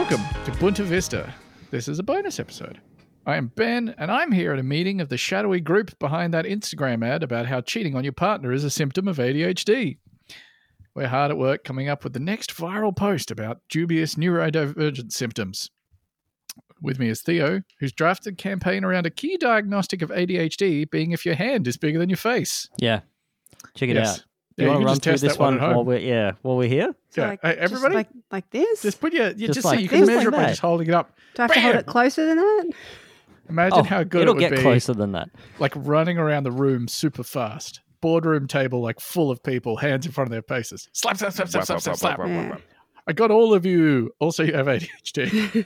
Welcome to Bunta Vista. This is a bonus episode. I am Ben, and I'm here at a meeting of the shadowy group behind that Instagram ad about how cheating on your partner is a symptom of ADHD. We're hard at work coming up with the next viral post about dubious neurodivergent symptoms. With me is Theo, who's drafted a campaign around a key diagnostic of ADHD being if your hand is bigger than your face. Yeah. Check it Yes. out. Do you Yeah, want you to can run just through test this that one one at home. while we're here? So Yeah. like, Hey, everybody, just like this? just put your, Just so like you can this, measure like it by that. just holding it up. Do I have to hold Bam! it closer than that? Imagine how good it'll it would get be, closer than that. like running around the room super fast. Boardroom table like full of people, hands in front of their faces. Slap, slap, slap, slap, slap, slap, slap. Yeah. I got all of you. Also, you have ADHD.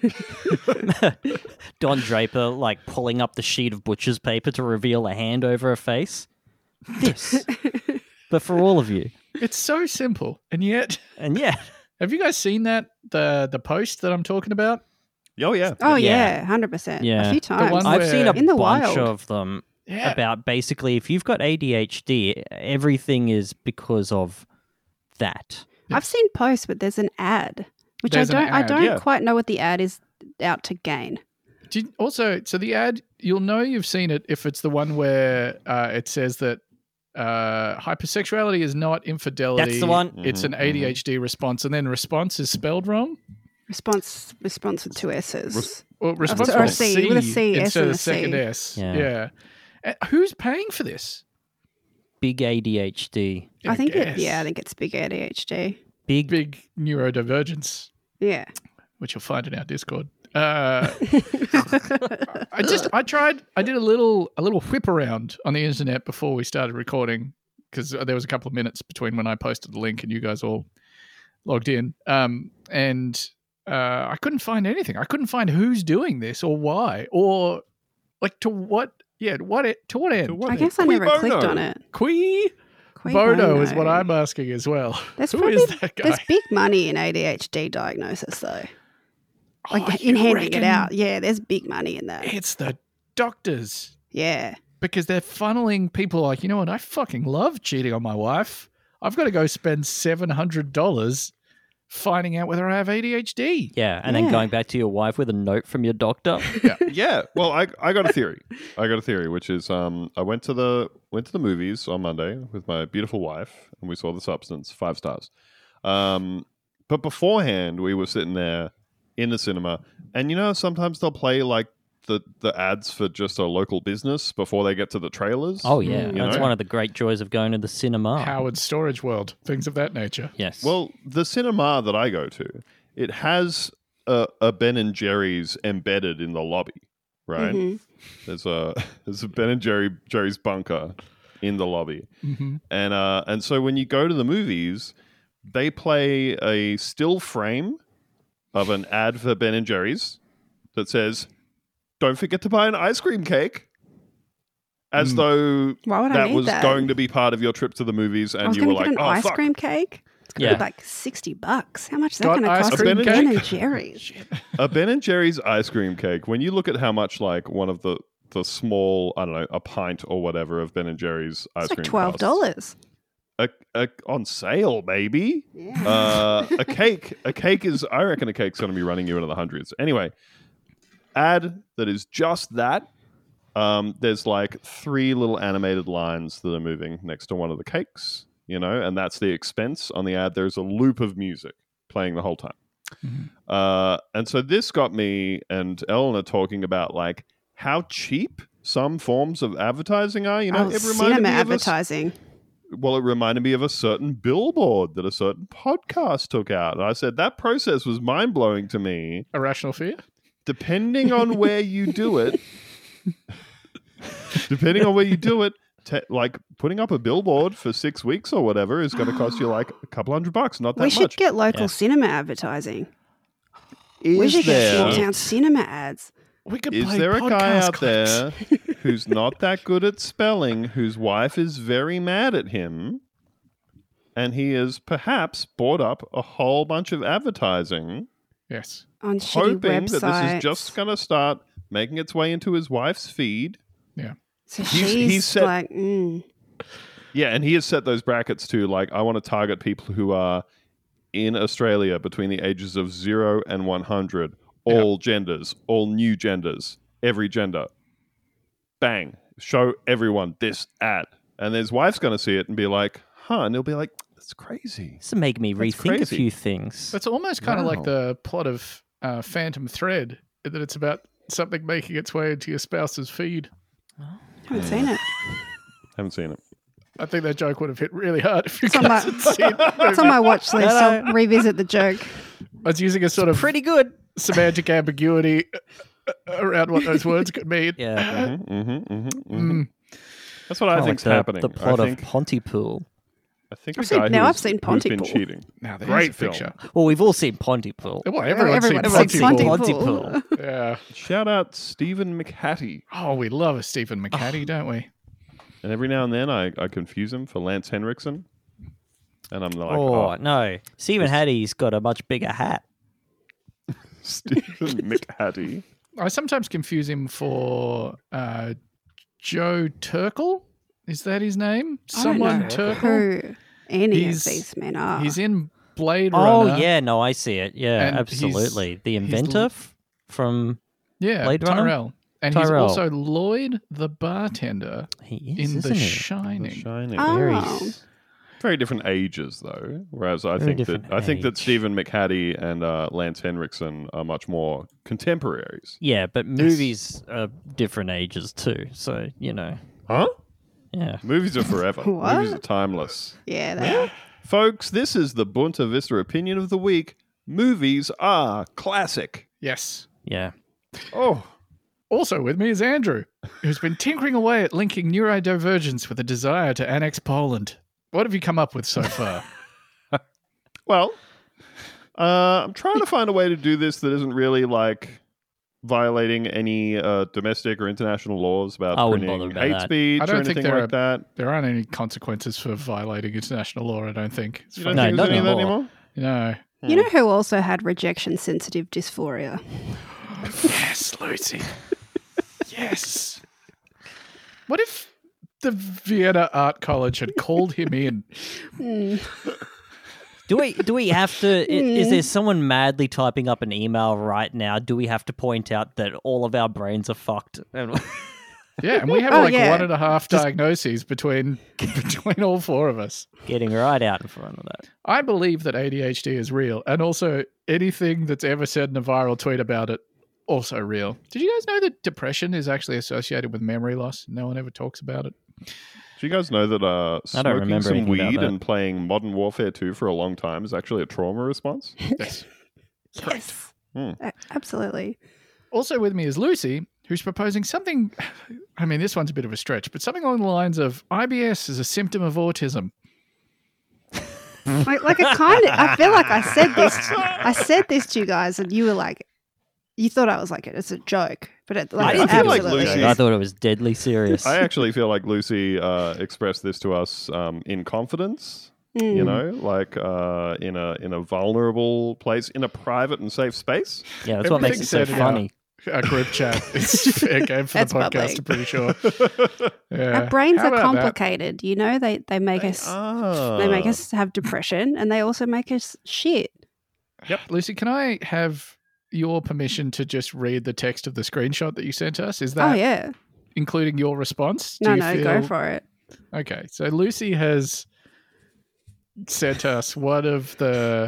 Don Draper, like, pulling up the sheet of butcher's paper to reveal a hand over a face. This. But for all of you. It's so simple, and yet, And yeah. have you guys seen that the post that I'm talking about? Oh, yeah. Oh Yeah. yeah, 100%. Yeah. A few times. one I've where- seen a In the bunch wild. of them Yeah, about basically if you've got ADHD, everything is because of that. I've seen posts, but there's an ad, which There's an I ad, don't yeah. quite know what the ad is out to gain. Also, so the ad, you'll know you've seen it if it's the one where it says that hypersexuality is not infidelity. That's the one. It's an ADHD response, and then response is spelled wrong. Response with two S's. Or response or with a C, with a C, S instead and of a second C. S. Yeah. Yeah. Who's paying for this? Big ADHD. I think guess. I think it's big ADHD. Big neurodivergence, Yeah. which you'll find in our Discord. I did a little whip around on the internet before we started recording because there was a couple of minutes between when I posted the link and you guys all logged in. And I couldn't find anything. I couldn't find who's doing this or why or like to what. Yeah, to what end? I guess I never Bono. clicked on it. Qui Cui Bono is bono. what I'm asking as well. There's Who probably is that guy? there's big money in ADHD diagnosis though. Like Oh, in you handing it reckon out. Yeah, there's big money in that. It's the doctors. Yeah. Because they're funneling people like, you know what, I fucking love cheating on my wife. I've got to go spend $700 finding out whether I have ADHD. Yeah. And then Yeah. going back to your wife with a note from your doctor. Yeah. Well, I got a theory. Which is I went to the movies on Monday with my beautiful wife, and we saw The Substance, 5 stars. But beforehand, we were sitting there in the cinema, and you know, sometimes they'll play like the ads for just a local business before they get to the trailers. Oh, yeah. You That's know? one of the great joys of going to the cinema. Howard Storage World, things of that nature. Yes. Well, the cinema that I go to, it has a Ben and Jerry's embedded in the lobby, right? Mhm. There's a Ben and Jerry's bunker in the lobby, Mm-hmm. and so when you go to the movies, they play a still frame of an ad for Ben and Jerry's that says, "Don't forget to buy an ice cream cake," as though Why would I that need was that? going to be part of your trip to the movies, I and was you going were to get like, an "Oh ice fuck." cream cake. It's going to Yeah. be like $60. How much is that Got going to ice cost? cream Ben cake? and Jerry's. A Ben and Jerry's ice cream cake, when you look at how much like one of the small, I don't know, a pint or whatever of Ben and Jerry's ice It's like cream $12. on sale, maybe. Yeah. A cake is, I reckon a cake's going to be running you into the hundreds. Anyway, ad that is just that. There's like 3 little animated lines that are moving next to one of the cakes, you know, and that's the expense on the ad. There's a loop of music playing the whole time. And so this got me and Eleanor talking about like how cheap some forms of advertising are. You know, it reminded cinema me of advertising. it reminded me of a certain billboard that a certain podcast took out. And I said that process was mind blowing to me. Irrational fear? Depending on where you do it, like putting up a billboard for 6 weeks or whatever is going to cost you like a couple $100, not that We should much. get local Yeah. cinema advertising. Is We should get there- small town cinema ads. We could Is play there a guy podcast out clips. there who's not that good at spelling, whose wife is very mad at him, and he has perhaps bought up a whole bunch of advertising, Yes. On shitty hoping websites. that this is just going to start making its way into his wife's feed? Yeah. So he's she's set- like, Yeah, and he has set those brackets to like, I want to target people who are in Australia between the ages of 0 and 100. All genders, all new genders, every gender. Bang. Show everyone this ad. And his wife's going to see it and be like, huh? And he'll be like, that's crazy. This will make me That's rethink a crazy. few things. It's almost kind of like Wow. the plot of Phantom Thread, that it's about something making its way into your spouse's feed. Haven't seen it. Haven't seen it. I think that joke would have hit really hard if you It's on guys my- had seen it. It's on my watch list. I'll revisit the joke. I was using a sort of Pretty good. semantic ambiguity around what those words could mean. Yeah. That's what I Kinda think's like happening. The plot I think, of Pontypool. I think I've a seen- guy now who's, I've seen who's been Pontypool. cheating. Now, there's Great a film. picture. Well, we've all seen Pontypool. Well, everyone's seen Everyone's seen Pontypool. Pontypool. Yeah. Shout out Stephen McHattie. Oh, we love a Stephen McHattie, don't we? And every now and then I confuse him for Lance Henriksen. And I'm like, Oh, no. Stephen Hattie's got a much bigger hat. Stephen McHattie. I sometimes confuse him for Joe Turkel. Is that his name? I don't Someone know Turkel? who any He's- of these men are. He's in Blade Oh, Runner. yeah. No, I see it. Yeah, And absolutely. The he's inventor from... Yeah, Blade Runner? Tyrell. And he's Tyrell. also Lloyd the bartender He is, in isn't The he? Shining. Shining. Oh. Very... Very different ages, though. Whereas I Very think that different age. Stephen McHattie and Lance Henriksen are much more contemporaries. Yeah, but movies are different ages too. So, you know. Huh? Yeah. Movies are forever. What? Movies are timeless. Yeah, they are. Folks, this is the Bunta Vista opinion of the week. Movies are classic. Yes. Yeah. Oh, Also with me is Andrew, who's been tinkering away at linking neurodivergence with a desire to annex Poland. What have you come up with so far? well, I'm trying to find a way to do this that isn't really like violating any domestic or international laws about I wouldn't printing bother about hate that. speech I don't or think anything there like that. There aren't any consequences for violating international law, I don't think. It's You don't fine. No, think there's not any of that anymore. anymore? No. You know who also had rejection-sensitive dysphoria? Yes, Lucy. Yes. What if the Vienna Art College had called him in? Do we have to is there someone madly typing up an email right now? Do we have to point out that all of our brains are fucked? And Yeah, and we have Oh, like yeah. 1.5 diagnoses between all four of us. getting right out in front of that. I believe that ADHD is real, and also anything that's ever said in a viral tweet about it, also real. Did you guys know that depression is actually associated with memory loss? No one ever talks about it. Do you guys know that I don't smoking remember some anything about weed that. and playing Modern Warfare 2 for a long time is actually a trauma response? Yes. Yes. Hmm. Absolutely. Also with me is Lucy, who's proposing something, I mean, this one's a bit of a stretch, but something along the lines of IBS is a symptom of autism. Like it kind of. I feel like I said this to you guys, and you were like, you thought I was like, it's a joke, but it, like, I it's feel like absolutely. Lucy- I thought it was deadly serious. I actually feel like Lucy expressed this to us in confidence. You know, like in a vulnerable place, in a private and safe space. Yeah, that's what makes it so Everything said in funny. Our group chat is fair game for That's the podcast, public. I'm pretty sure. Yeah. Our brains How are about that? complicated. You know, they make us they make us have depression, and they also make us shit. Yep. Lucy, can I have your permission to just read the text of the screenshot that you sent us? Is that Oh yeah. including your response? Do No, you no, feel- go for it. Okay, so Lucy has sent us one of the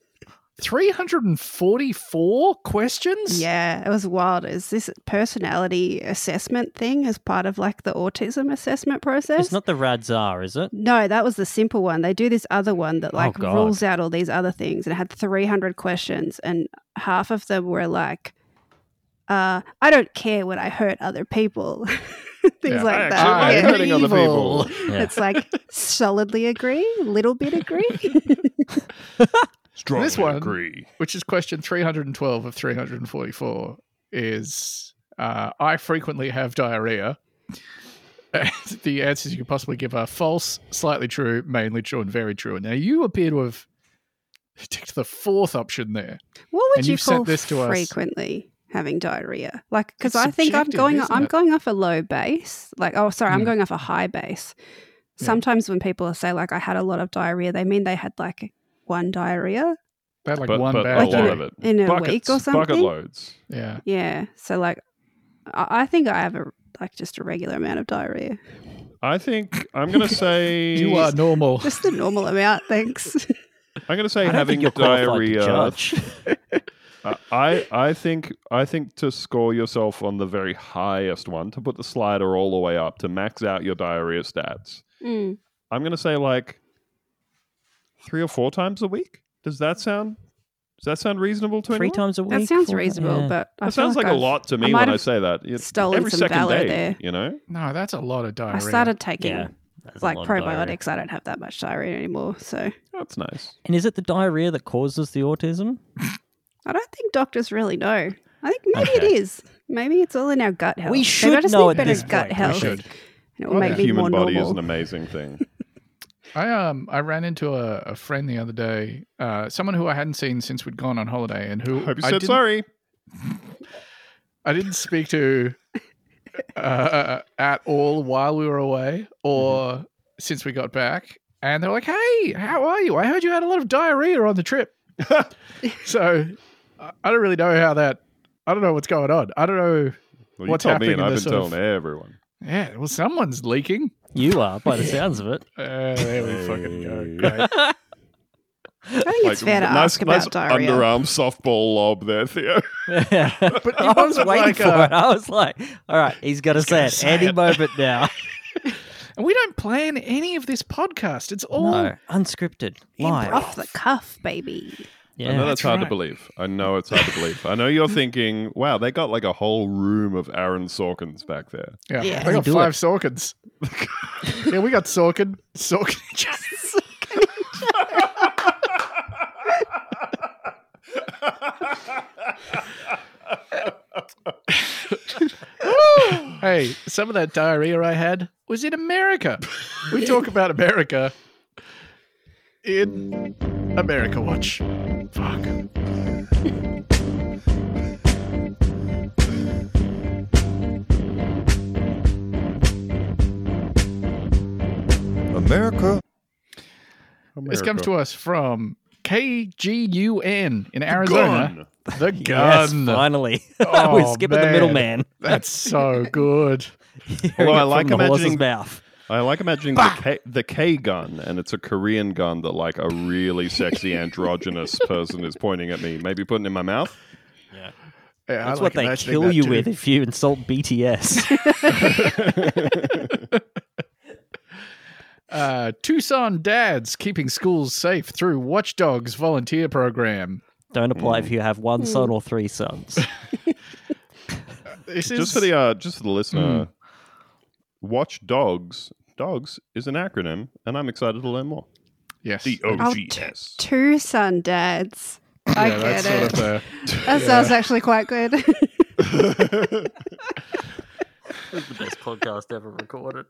344 questions? Yeah, it was wild. Is this personality assessment thing as part of like the autism assessment process? It's not the Radzar, is it? No, that was the simple one. They do this other one that like God. rules out all these other things, and it had 300 questions, and half of them were like, I don't care when I hurt other people. Things Yeah, like I that. actually Yeah. like hurting other people. Yeah. It's like solidly agree, little bit agree. Strongly This one- agree. Which is question 312 of 344 is I frequently have diarrhea. The answers you could possibly give are false, slightly true, mainly true, and very true. Now, you appear to have ticked the fourth option there. What would And you you've sent call this to us. frequently having diarrhea? Like, because It's I think I'm subjective, going, isn't I'm it? going off a low base. Like, oh, sorry, I'm Hmm. going off a high base. Yeah. Sometimes when people say like I had a lot of diarrhea, they mean they had like one diarrhea They had like But one a bad lot day. of it. in a Buckets, week or something. bucket loads. Yeah. Yeah. So like, I think I have just a regular amount of diarrhea. I think I'm going to say You are normal. Just the normal amount, thanks. I'm going to say I don't having think you're qualified to diarrhea. judge. I think to score yourself on the very highest one, to put the slider all the way up, to max out your diarrhea stats, Mm. I'm going to say like 3 or 4 times a week. Does that sound reasonable to 3 anyone? times a week. That sounds 4 reasonable, yeah. but I That feel sounds like a I've- lot to me might when I have say that. It's stolen every some second valor day, there. you know? No, that's a lot of diarrhea. I started taking Yeah. That's a like lot of diarrhea. probiotics. I don't have that much diarrhea anymore, so That's nice. And is it the diarrhea that causes the autism? I don't think doctors really know. I think maybe Okay. it is. Maybe it's all in our gut health. We Maybe should I just know need at better this gut point. We health. should. And it will Well, make the me Human more body normal. is an amazing thing. I ran into a friend the other day, someone who I hadn't seen since we'd gone on holiday, and who Hope you I said didn't- sorry. I didn't speak to at all while we were away or since we got back. And they're like, "Hey, how are you? I heard you had a lot of diarrhea on the trip." So I don't really know how that. I don't know what's going on. I don't know. Well, What's you told me, happening and in I've this been sort of- telling everyone. Yeah, well, someone's leaking. You are, by the sounds of it. There we fucking go. Hey. Great. I think it's fair to ask about diarrhea. underarm softball lob there, Theo. But I was wasn't waiting like for it. I was like, all right, he's going to say it say any it. moment now. And we don't plan any of this podcast. It's all No, unscripted, live. Off the cuff, baby. Yeah. I know that's hard to right. believe. I know it's hard to believe. I know you're thinking, wow, they got like a whole room of Aaron Sorkins back there. Yeah, Yeah. they got Do 5 it. Sorkins. Yeah, we got Sorkin. Hey, some of that diarrhea I had was in America. We talk about America in America Watch. Fuck. America. This comes to us from KGUN in Arizona. Gun. The Yes, gun. finally. Oh, We're skipping the man. middleman. That's so good. Although I Hearing it like from the horse's imagining- mouth. I like imagining the K gun, and it's a Korean gun that like a really sexy androgynous person is pointing at me, maybe putting in my mouth. Yeah, That's I what like they imagining kill that you too. with if you insult BTS. Tucson dads keeping schools safe through Watchdogs volunteer program. Don't apply if you have one son or 3 sons. This Just for the listener, Watch Dogs is an acronym, and I'm excited to learn more. yes, DOGS. Tucson dads. I yeah, get that's it. sort of That sounds actually quite good. It's the best podcast ever recorded.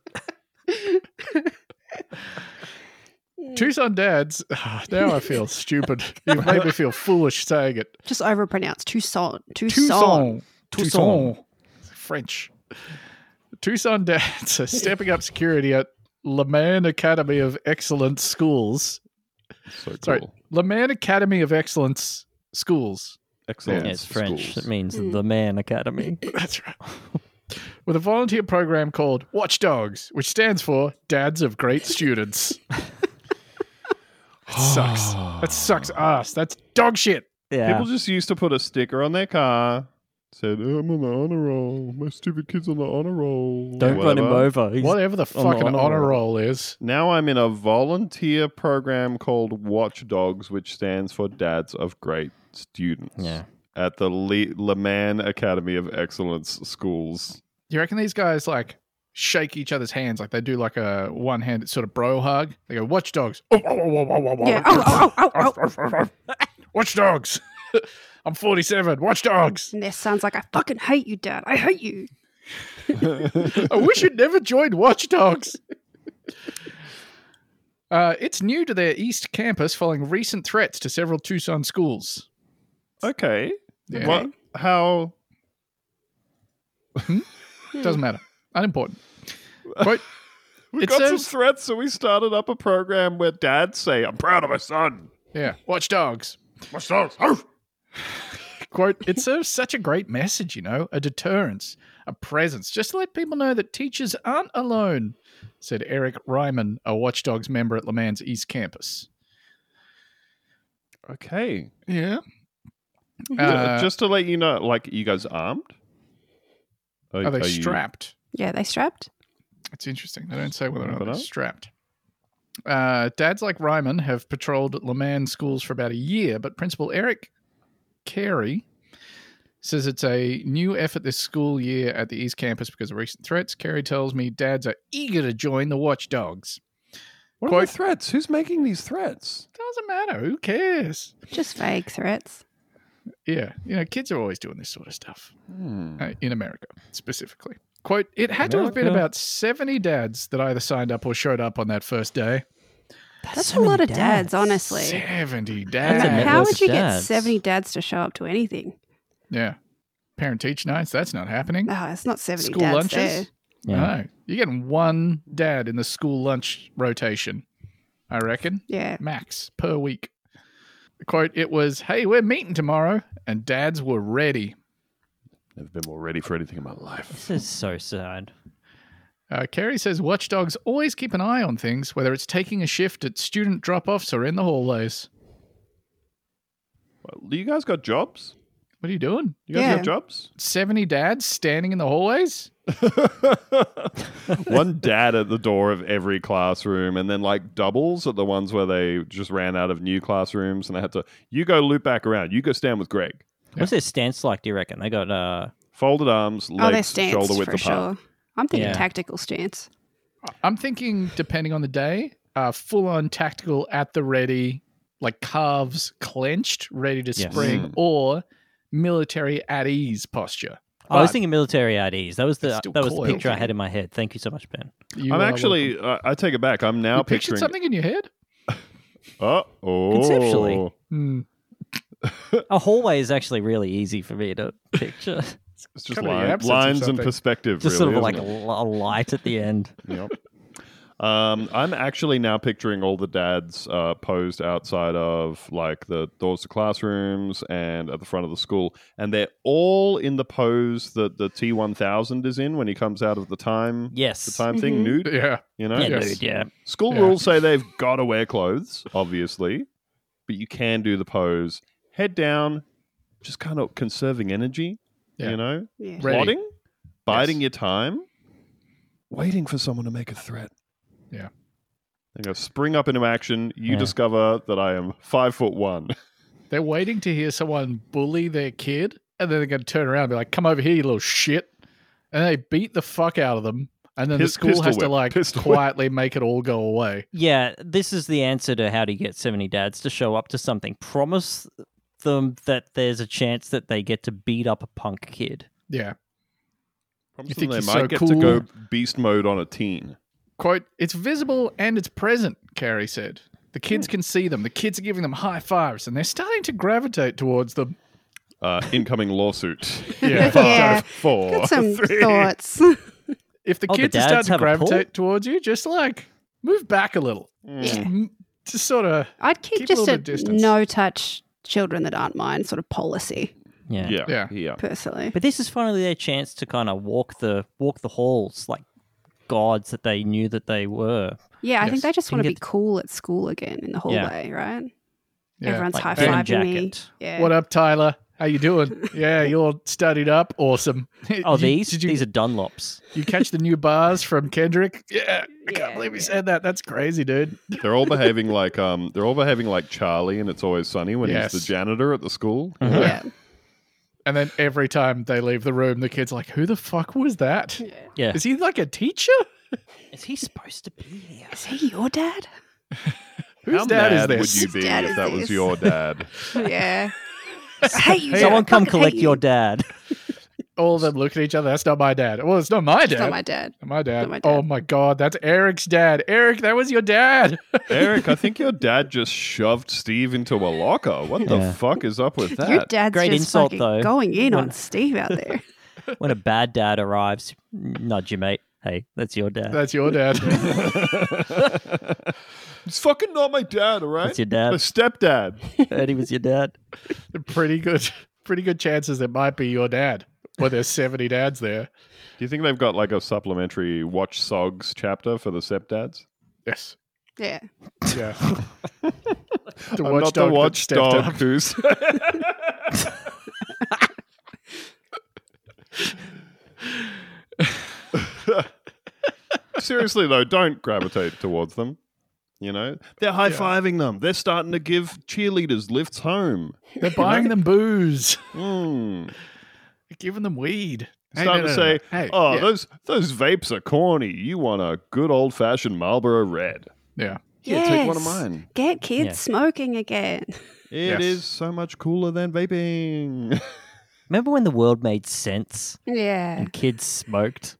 Tucson dads. Now I feel stupid. You've made me feel foolish saying it. Just overpronounced. Tucson. Tucson. French. Tucson dads are stepping up security at Le Mans Academy of Excellence Schools. So cool. Sorry, Le Mans Academy of Excellence Schools. Excellent. Yeah, it's French. schools. It means the Man Academy. That's right. With a volunteer program called Watchdogs, which stands for Dads of Great Students. That sucks. That sucks ass. That's dog shit. Yeah. People just used to put a sticker on their car. Said, I'm on the honor roll. My stupid kid's on the honor roll. Don't run him Whatever. over. He's Whatever the on the fucking honor honor roll. roll is. Now I'm in a volunteer program called Watchdogs, which stands for Dads of Great Students. Yeah. At the Le Mans Academy of Excellence Schools. You reckon these guys like shake each other's hands like they do like a one-handed sort of bro hug? They go, Watchdogs. Yeah. Oh, oh, oh, oh. Watchdogs. I'm 47. Watchdogs. And this sounds like I fucking hate you, Dad. I hate you. I wish you'd never joined Watchdogs. It's new to their East Campus following recent threats to several Tucson schools. Okay. Yeah. What? How? Doesn't matter. Unimportant. Quote, We It got some says- threats, so we started up a program where dads say, I'm proud of my son. Yeah. Watch dogs. Watch dogs. Quote, it serves such a great message, you know, a deterrence, a presence, just to let people know that teachers aren't alone, said Eric Ryman, a Watch Dogs member at Le Mans East Campus. Okay. Yeah. Just to let you know, like, you guys armed? Are they you- strapped? Yeah, they strapped. It's interesting. They don't say whether or not But they're no. strapped. Dads like Ryman have patrolled Le Mans schools for about a year, but Principal Eric Carey says it's a new effort this school year at the East Campus because of recent threats. Carey tells me dads are eager to join the Watchdogs. What are Quote- the threats? Who's making these threats? Doesn't matter. Who cares? Just vague threats. Yeah. You know, kids are always doing this sort of stuff Hmm. in America specifically. Quote, it had to have been America. about 70 dads that either signed up or showed up on that first day. That's so a lot many of dads, honestly. 70 That's a dads. network How would of you get dads. 70 dads to show up to anything? Yeah. Parent teach nights, that's not happening. Oh, it's not 70 School dads lunches? there. Yeah. No. You're getting one dad in the school lunch rotation, I reckon. Yeah. Max per week. Quote, it was, hey, we're meeting tomorrow. And dads were ready. Never been more ready for anything in my life. This is so sad. Carey says watchdogs always keep an eye on things, whether it's taking a shift at student drop-offs or in the hallways. Well, you guys got jobs? What are you doing? You guys Yeah. got jobs? 70 dads standing in the hallways? One dad at the door of every classroom, and then like doubles at the ones where they just ran out of new classrooms and they had to, you go loop back around. You go stand with Greg. What's their stance like, do you reckon? They got Folded arms, Oh, their legs stance shoulder width for apart. sure. I'm thinking Yeah. tactical stance. I'm thinking, depending on the day, full-on tactical at the ready, like calves clenched, ready to Yes. spring, Mm. or military at ease posture. I was But thinking military at ease. That was It's the still picture I coiled. had in my head. Thank you so much, Ben. you I'm are actually, welcome. I take it back. I'm now You pictured picturing. something in your head? Oh, Conceptually. Hmm. A hallway is actually really easy for me to picture. It's just Kind of the line, absence of lines and something. perspective. Just really, sort of like isn't a light at the end. it? Yep. I'm actually now picturing all the dads posed outside of like the doors to classrooms and at the front of the school, and they're all in the pose that the T1000 is in when he comes out of the time Yes. thing, Mhm. nude. Yeah. You know, Yeah, Yes. dude, yeah. school Yeah. rules say they've got to wear clothes, obviously, but you can do the pose head down, just kind of conserving energy. Yeah. You know, Yeah. Ready. plotting, biding Yes. your time, waiting for someone to make a threat. Yeah. They go spring up into action. You Yeah. discover that I am 5'1". They're waiting to hear someone bully their kid, and then they're going to turn around and be like, come over here, you little shit. And they beat the fuck out of them. And then the school Pistol has to whip, like pistol whip. quietly make it all go away. Yeah, this is the answer to how to get 70 dads to show up to something. Promise them that there's a chance that they get to beat up a punk kid. Yeah. Promise You them think they you're might so get cool? to go beast mode on a teen. Quote, it's visible and it's present, Carey said. The kids can see them. The kids are giving them high fives, and they're starting to gravitate towards them. Incoming lawsuit. Yeah. Yeah. 4, Got some 3. thoughts. If the Oh, the kids are dads starting to have a pull? gravitate towards you, just like move back a little. Yeah. Just sort of, I'd keep, Keep a just little a bit of distance. no touch children that aren't mine sort of policy, Yeah. Yeah. personally. But this is finally their chance to kind of walk the halls like gods that they knew that they were. Yeah, I Yes. think they just Can want to get- be cool at school again in the Yeah. hallway, right? yeah. Everyone's Like high denim fiving me. jacket. Yeah. What up, Tyler? How you doing? Yeah, you all studied up. Awesome. Oh, Did you, these are Dunlops. you catch the new bars from Kendrick? Yeah. I Yeah, can't believe he yeah. said that. That's crazy, dude. They're all behaving like Charlie and It's Always Sunny when Yes. he's the janitor at the school. Yeah. And then every time they leave the room, the kid's like, who the fuck was that? Yeah. Is he like a teacher? Is he supposed to be here? Is he your dad? Whose How dad is mad this? would you be Dad if is that was this? your dad? Yeah. I hate you. Someone Dad. I come fucking collect hate your you. dad. All of them look at each other. That's not my dad. Well, it's not my dad. It's not my dad. Not my dad. not my dad. Oh my God, that's Eric's dad. Eric, that was your dad. Eric, I think your dad just shoved Steve into a locker. What Yeah. the fuck is up with Your that? dad's Great just insult, fucking though. going in When- on Steve out there. When a bad dad arrives, nudge your mate. Hey, that's your dad. That's your dad. It's fucking not my dad, all right? That's your dad. My stepdad. Heard he was your dad. Pretty good chances it might be your dad. Well, there's 70 dads there. Do you think they've got like a supplementary Watch Sogs chapter for the stepdads? Yes. Yeah. Yeah. The I'm not the watchdog who's. Seriously though, don't gravitate towards them. You know, they're high fiving them. They're starting to give cheerleaders lifts home. They're buying them booze. Mm. They're giving them weed. Starting to say, Hey, "Oh, yeah. those vapes are corny. You want a good old fashioned Marlboro Red? Yeah. Yeah, take one of Yes. mine. Get kids Yeah. smoking again. It Yes. is so much cooler than vaping." Remember when the world made sense Yeah. and kids smoked?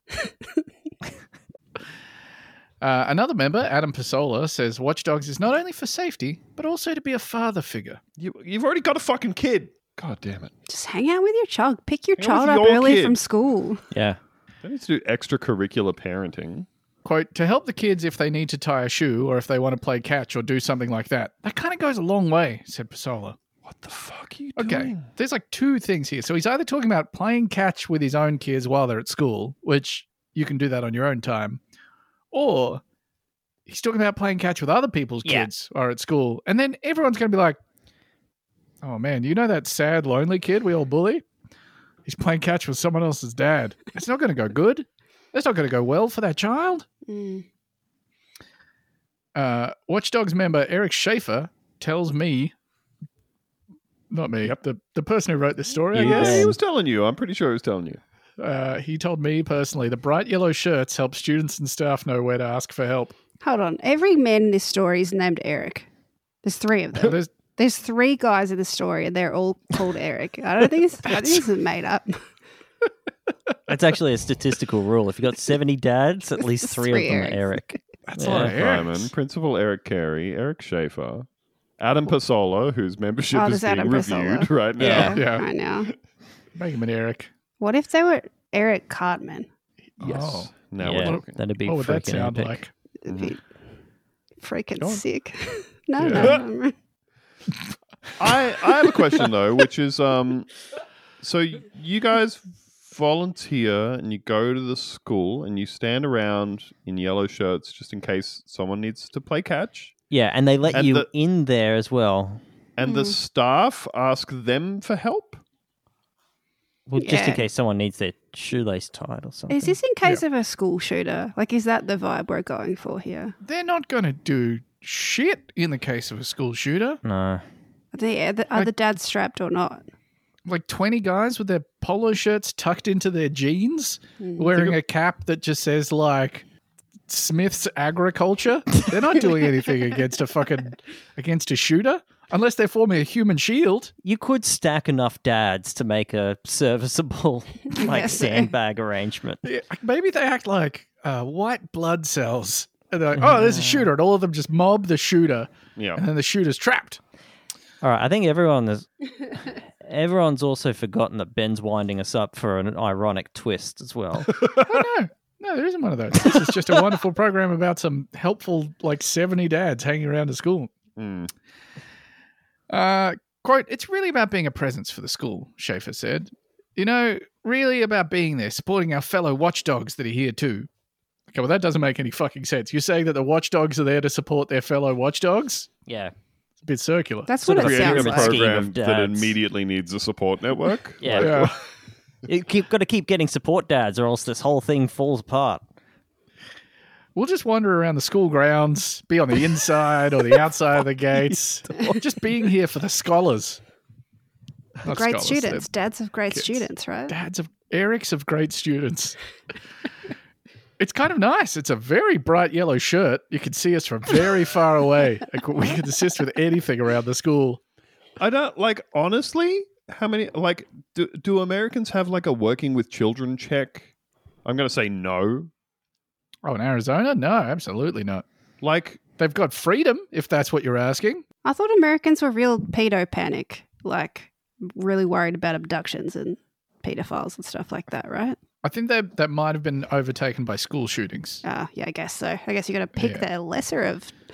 Another member, Adam Pasola, says Watch Dogs is not only for safety, but also to be a father figure. You've already got a fucking kid. God damn it! Just hang out with your child. Pick your Hang out child with up your early kid. from school. Yeah. They need to do extracurricular parenting. Quote, to help the kids if they need to tie a shoe or if they want to play catch or do something like that. That kind of goes a long way, said Pasola. What the fuck are you Okay, doing? there's like two things here. So he's either talking about playing catch with his own kids while they're at school, which you can do that on your own time, or he's talking about playing catch with other people's Yeah. kids or at school. And then everyone's going to be like, oh man, you know that sad, lonely kid we all bully? He's playing catch with someone else's dad. It's not going to go good. That's not going to go well for that child. Mm. Watch Dogs member Eric Schaefer tells me, not me, the person who wrote this story, I You, guess. Yeah, he Ben. was telling you. I'm pretty sure he was telling you. He told me personally the bright yellow shirts help students and staff know where to ask for help. Hold on. Every man in this story is named Eric. There's 3 of them. There's, There's 3 guys in the story, and they're all called Eric. I don't think this isn't made up. That's actually a statistical rule. If you've got 70 dads, at least 3 of 3 them Erics. are Eric. that's Yeah. a lot of Simon, Erics. Principal Eric Carey, Eric Schaefer, Adam Pasola, whose membership Oh, is there's being Adam reviewed Pasola. right now. Yeah. Yeah. I know. Make him an Eric. What if they were Eric Cartman? Yes. Oh. Now Yeah, we're talking. that'd be What would that freaking sound epic. like? It'd be freaking Go on. sick. No, Yeah. no. I have a question though, which is so you guys volunteer and you go to the school and you stand around in yellow shirts just in case someone needs to play catch, Yeah, and they let And you the- in there as well. and the staff ask them for help. Well, just in Yeah. case someone needs their shoelace tied or something. Is this in case of a school shooter? Like, is that the vibe we're going for here? They're not going to do shit in the case of a school shooter. No. Are the dads strapped or not? Like 20 guys with their polo shirts tucked into their jeans, Mm. wearing a cap that just says like Smith's Agriculture. They're not doing anything against a shooter unless they're forming a human shield. You could stack enough dads to make a serviceable like guess so. sandbag arrangement. Yeah, maybe they act like white blood cells. And they're like, oh, there's a shooter. And all of them just mob the shooter. Yeah. And then the shooter's trapped. All right, I think everyone's also forgotten that Ben's winding us up for an ironic twist as well. Oh, no, there isn't one of those. This is just a wonderful program about some helpful, like 70 dads hanging around a school. Mm. Quote, it's really about being a presence for the school, Schaefer said. You know, really about being there, supporting our fellow watchdogs that are here too. Okay, well, that doesn't make any fucking sense. You're saying that the watchdogs are there to support their fellow watchdogs? Yeah. It's a bit circular. That's Sort what of it a Creating sounds a like. scheme program of that dads. immediately needs a support network. Yeah. Yeah. You've got to keep getting support dads or else this whole thing falls apart. We'll just wander around the school grounds, be on the inside or the outside of the gates, just being here for the scholars. Not Great scholars, students. Dads of great kids. students, right? Dads of Eric's of great students. It's kind of nice. It's a very bright yellow shirt. You can see us from very far away. Like, we can assist with anything around the school. I don't like honestly. How many like do Americans have like a working with children check? I'm going to say no. Oh, in Arizona? No, absolutely not. Like They've got freedom, if that's what you're asking. I thought Americans were real pedo panic, like really worried about abductions and pedophiles and stuff like that, right? I think that might have been overtaken by school shootings. Yeah, I guess so. I guess you got to pick Yeah. the lesser of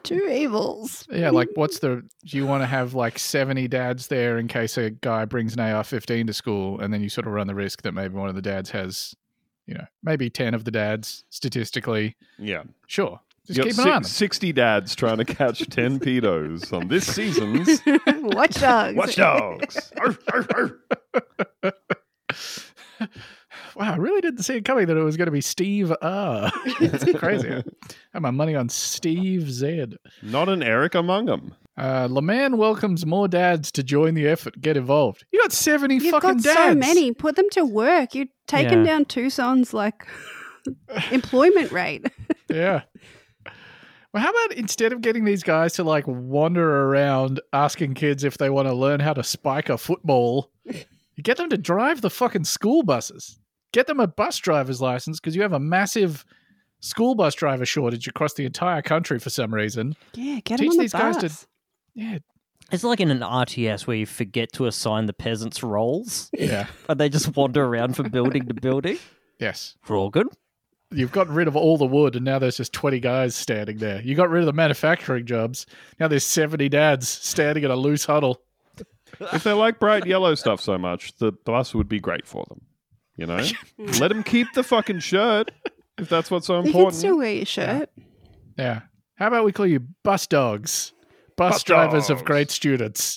Two evils. Yeah, like do you want to have like 70 dads there in case a guy brings an AR-15 to school, and then you sort of run the risk that maybe one of the dads has, maybe 10 of the dads statistically. Yeah. Sure. Just You keep got an eye on them. 60 dads trying to catch 10 pedos on this season's Watch dogs. Watch Dogs. Arf, arf, arf. Wow, I really didn't see it coming that it was going to be Steve R. It's crazy. I have my money on Steve Z. Not an Eric among them. LeMan welcomes more dads to join the effort. Get involved. You got 70 You've fucking got dads. so many. Put them to work. You're taking Yeah. down Tucson's employment rate. Yeah. Well, how about instead of getting these guys to like wander around asking kids if they want to learn how to spike a football, you get them to drive the fucking school buses. Get them a bus driver's license because you have a massive school bus driver shortage across the entire country for some reason. Yeah, get Teach them on the these guys bus. to- Yeah. It's like in an RTS where you forget to assign the peasants roles Yeah. and they just wander around from building to building. Yes. We're all good. You've gotten rid of all the wood and now there's just 20 guys standing there. You got rid of the manufacturing jobs. Now there's 70 dads standing in a loose huddle. If they like bright yellow stuff so much, the bus would be great for them. You know? Let them keep the fucking shirt if that's what's so You can important. still wear your shirt. Yeah. How about we call you bus dogs? Bus Bus drivers of dogs. great students.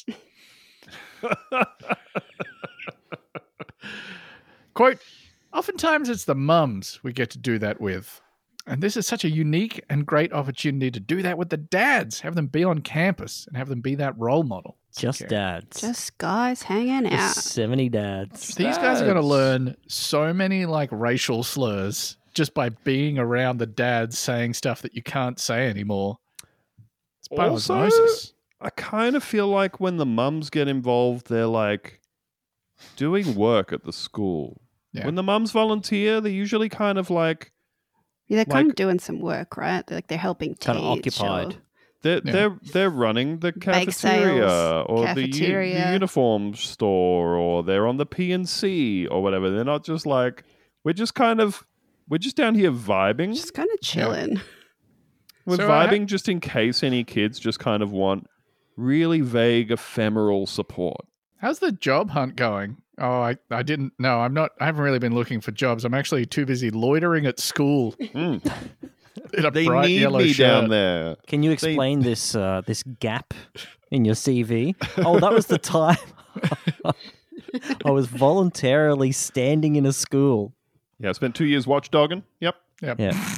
Quote, oftentimes it's the mums we get to do that with. And this is such a unique and great opportunity to do that with the dads. Have them be on campus and have them be that role model. Just Okay. dads. Just guys hanging out. Just 70 dads. These guys are going to Dads. learn so many like racial slurs just by being around the dads saying stuff that you can't say anymore. It's by Also, osmosis. I kind of feel like when the mums get involved, they're like doing work at the school. Yeah. When the mums volunteer, they're usually kind of like Yeah, they're kind like- of doing some work, right? They're helping teach. Kind of occupied. or- they're running the Bake cafeteria sales, or cafeteria. the uniform store, or they're on the P&C or whatever. They're not just like we're just down here vibing. Just kind of chilling. We're So, vibing just in case any kids just kind of want really vague, ephemeral support. How's the job hunt going? Oh, I didn't. No, I'm not. I haven't really been looking for jobs. I'm actually too busy loitering at school Mm. in a They bright need yellow me shirt. down there. Can you explain this this gap in your CV? Oh, that was the time I was voluntarily standing in a school. Yeah, I spent 2 years watchdogging. Yep. Yep. Yeah.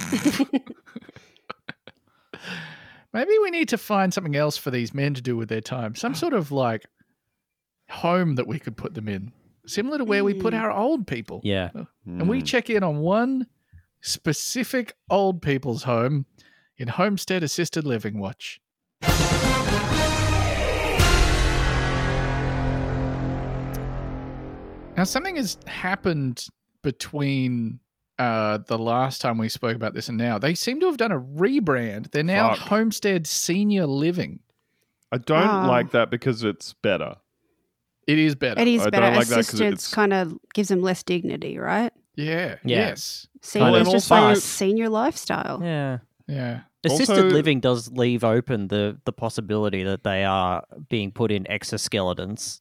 Maybe we need to find something else for these men to do with their time. Some sort of like home that we could put them in, similar to where we put our old people. Yeah. And we check in on one specific old people's home in Homestead Assisted Living Watch. Now, something has happened between the last time we spoke about this and now. They seem to have done a rebrand. They're now Fuck. Homestead Senior Living. I don't Ah. like that because it's better. It is better. It is I better. don't like that 'cause Assisted's it's- kind of gives them less dignity, right? Yeah. Yeah. Yes. Senior's and just also- like a senior lifestyle. Yeah. Yeah. Assisted Also- living does leave open the possibility that they are being put in exoskeletons.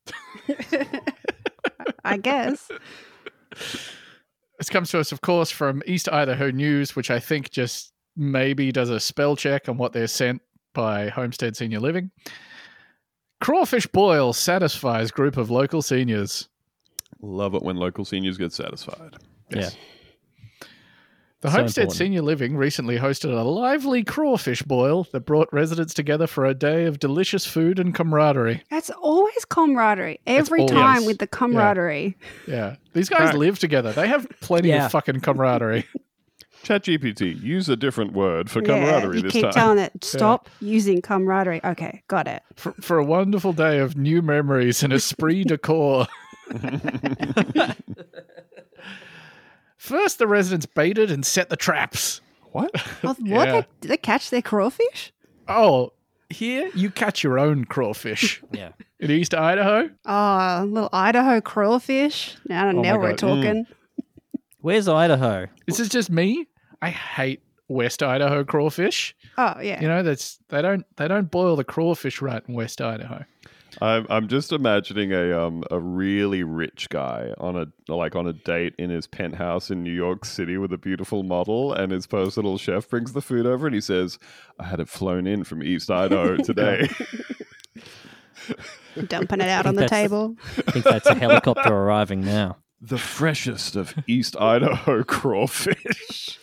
I guess. This comes to us, of course, from East Idaho News, which I think just maybe does a spell check on what they're sent by Homestead Senior Living. Crawfish boil satisfies group of local seniors. Love it when local seniors get satisfied. Yeah. The So Homestead important. Senior Living recently hosted a lively crawfish boil that brought residents together for a day of delicious food and camaraderie. That's always camaraderie. Every always- time with the camaraderie. Yeah. These guys Right. live together. They have plenty Yeah. of fucking camaraderie. ChatGPT, use a different word for Yeah, camaraderie you this keep time. telling it, stop using camaraderie. Okay, got it. For a wonderful day of new memories and esprit de corps. First, the residents baited and set the traps. What? What? Yeah. Did they catch their crawfish? Oh, here you catch your own crawfish. Yeah. In East Idaho, Oh, little Idaho crawfish. Now, my now we're God. talking. Where's Idaho? this is just me. I hate West Idaho crawfish. Oh yeah. You know, they don't boil the crawfish right in West Idaho. I'm just imagining a really rich guy on a date in his penthouse in New York City with a beautiful model, and his personal chef brings the food over and he says, "I had it flown in from East Idaho today." Dumping it out on the that's- table. I think that's a helicopter arriving now. The freshest of East Idaho crawfish.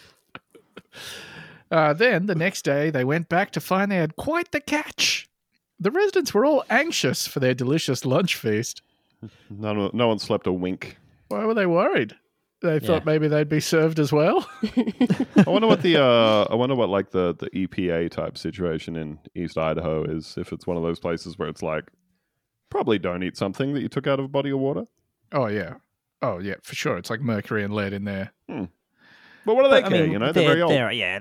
Then the next day, they went back to find they had quite the catch. The residents were all anxious for their delicious lunch feast. No one slept a wink. Why were they worried? They thought Yeah. maybe they'd be served as well. I wonder what the like the EPA type situation in East Idaho is. If it's one of those places where it's like, probably don't eat something that you took out of a body of water. Oh yeah, for sure. It's like mercury and lead in there. But what do they But, care? They're very old.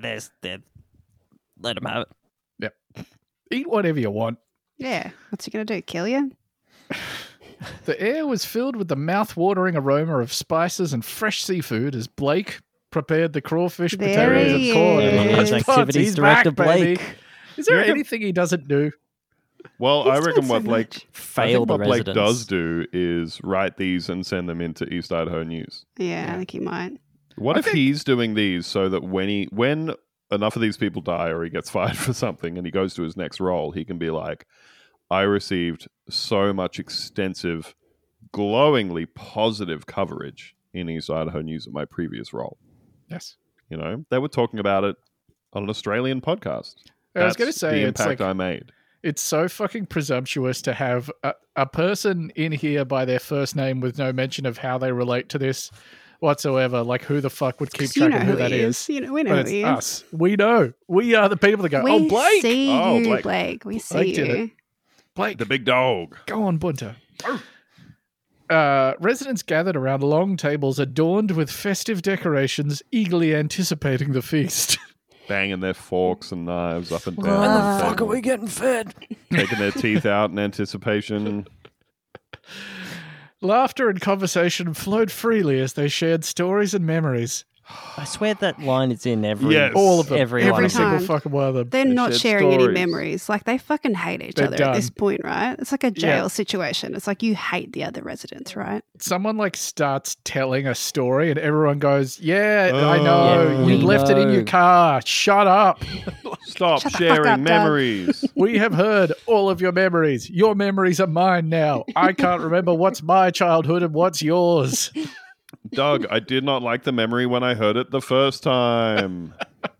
Let them have it. Eat whatever you want. Yeah. What's he gonna do? Kill you? The air was filled with the mouth-watering aroma of spices and fresh seafood as Blake prepared the crawfish, There potatoes, he and corn. is. in Those his pots. activities He's director back, baby. Blake. Is there You reckon- anything he doesn't do? Well, I He's reckon doing what so Blake much. I Fail think the what Blake residents. does do is write these and send them into East Idaho News. Yeah, I think he might. What I if think- he's doing these so that when enough of these people die or he gets fired for something and he goes to his next role, he can be like, I received so much extensive, glowingly positive coverage in East Idaho News at my previous role. Yes. You know, they were talking about it on an Australian podcast. I was going to That's say the it's impact like I made. it's so fucking presumptuous to have a person in here by their first name with no mention of how they relate to this whatsoever. Like, who the fuck would keep 'Cause you track know of who who that he is? is. You know, we know But who it's he is. us. We know. We are the people that go, We oh, Blake! see Oh, you, Blake. Blake. We see Blake did you. it. Blake, The big dog. go on, Bunter. Residents gathered around long tables adorned with festive decorations, eagerly anticipating the feast. Banging their forks and knives up and down. When the fuck are we getting fed? Taking their teeth out in anticipation. Laughter and conversation flowed freely as they shared stories and memories. I swear that line is in every Yes. All of them. Every Every one of them. single time. fucking one of them. They're They not shared sharing any stories. memories. Like they fucking hate each They're other done. at this point, right? It's like a Yeah. jail situation. It's like you hate the other residents, right? Someone like starts telling a story and everyone goes, yeah, Oh, I know. Yeah, You we left it in your know. car. Shut up. Stop Shut the fuck sharing up, Doug. memories. We have heard all of your memories. Your memories are mine now. I can't remember what's my childhood and what's yours. Doug, I did not like the memory when I heard it the first time.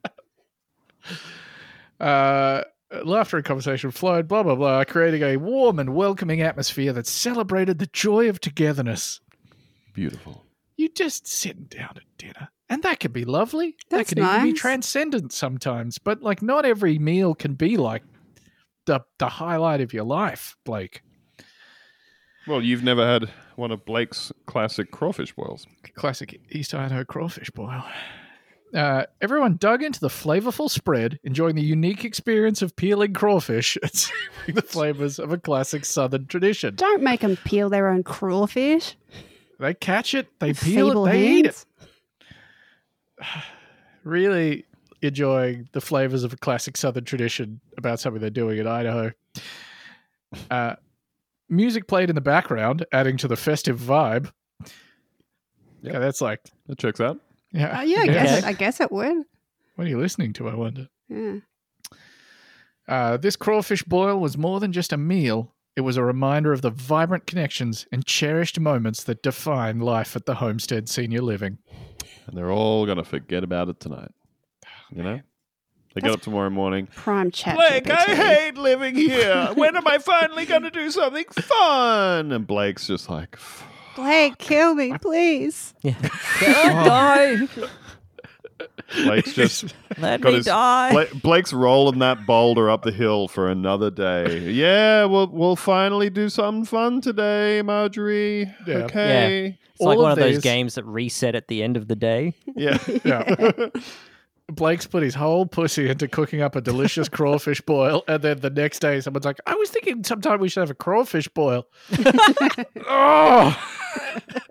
Laughter and conversation flowed, blah, blah, blah, creating a warm and welcoming atmosphere that celebrated the joy of togetherness. Beautiful. You just sitting down at dinner. And that can be lovely. That's that can even be nice. transcendent sometimes. But like not every meal can be like the highlight of your life, Blake. Well, you've never had one of Blake's classic crawfish boils. Classic East Idaho crawfish boil. Everyone dug into the flavorful spread, enjoying the unique experience of peeling crawfish and savoring the flavors of a classic Southern tradition. Don't make them peel their own crawfish. They catch it, they peel Feeble it, they eat it. hands. Really enjoying the flavors of a classic Southern tradition about something they're doing in Idaho. Music played in the background, adding to the festive vibe. Yep. Yeah, that's like, That checks out. yeah. Yeah, I guess it would. What are you listening to, I wonder? Yeah. This crawfish boil was more than just a meal. It was a reminder of the vibrant connections and cherished moments that define life at the Homestead Senior Living. And they're all going to forget about it tonight. You know? They get up tomorrow morning. Prime chat. Blake, I GPT. hate living here. When am I finally going to do something fun? And Blake's just like, Blake, kill me, please. Yeah. Can I die? Blake's just Let got me his die. Blake's rolling that boulder up the hill for another day. Yeah, we'll finally do something fun today, Marjorie. Yeah. Okay. It's like all one of of those these- games that reset at the end of the day. Yeah. Yeah. Blake's put his whole pussy into cooking up a delicious crawfish boil, and then the next day someone's like, I was thinking sometime we should have a crawfish boil. Oh!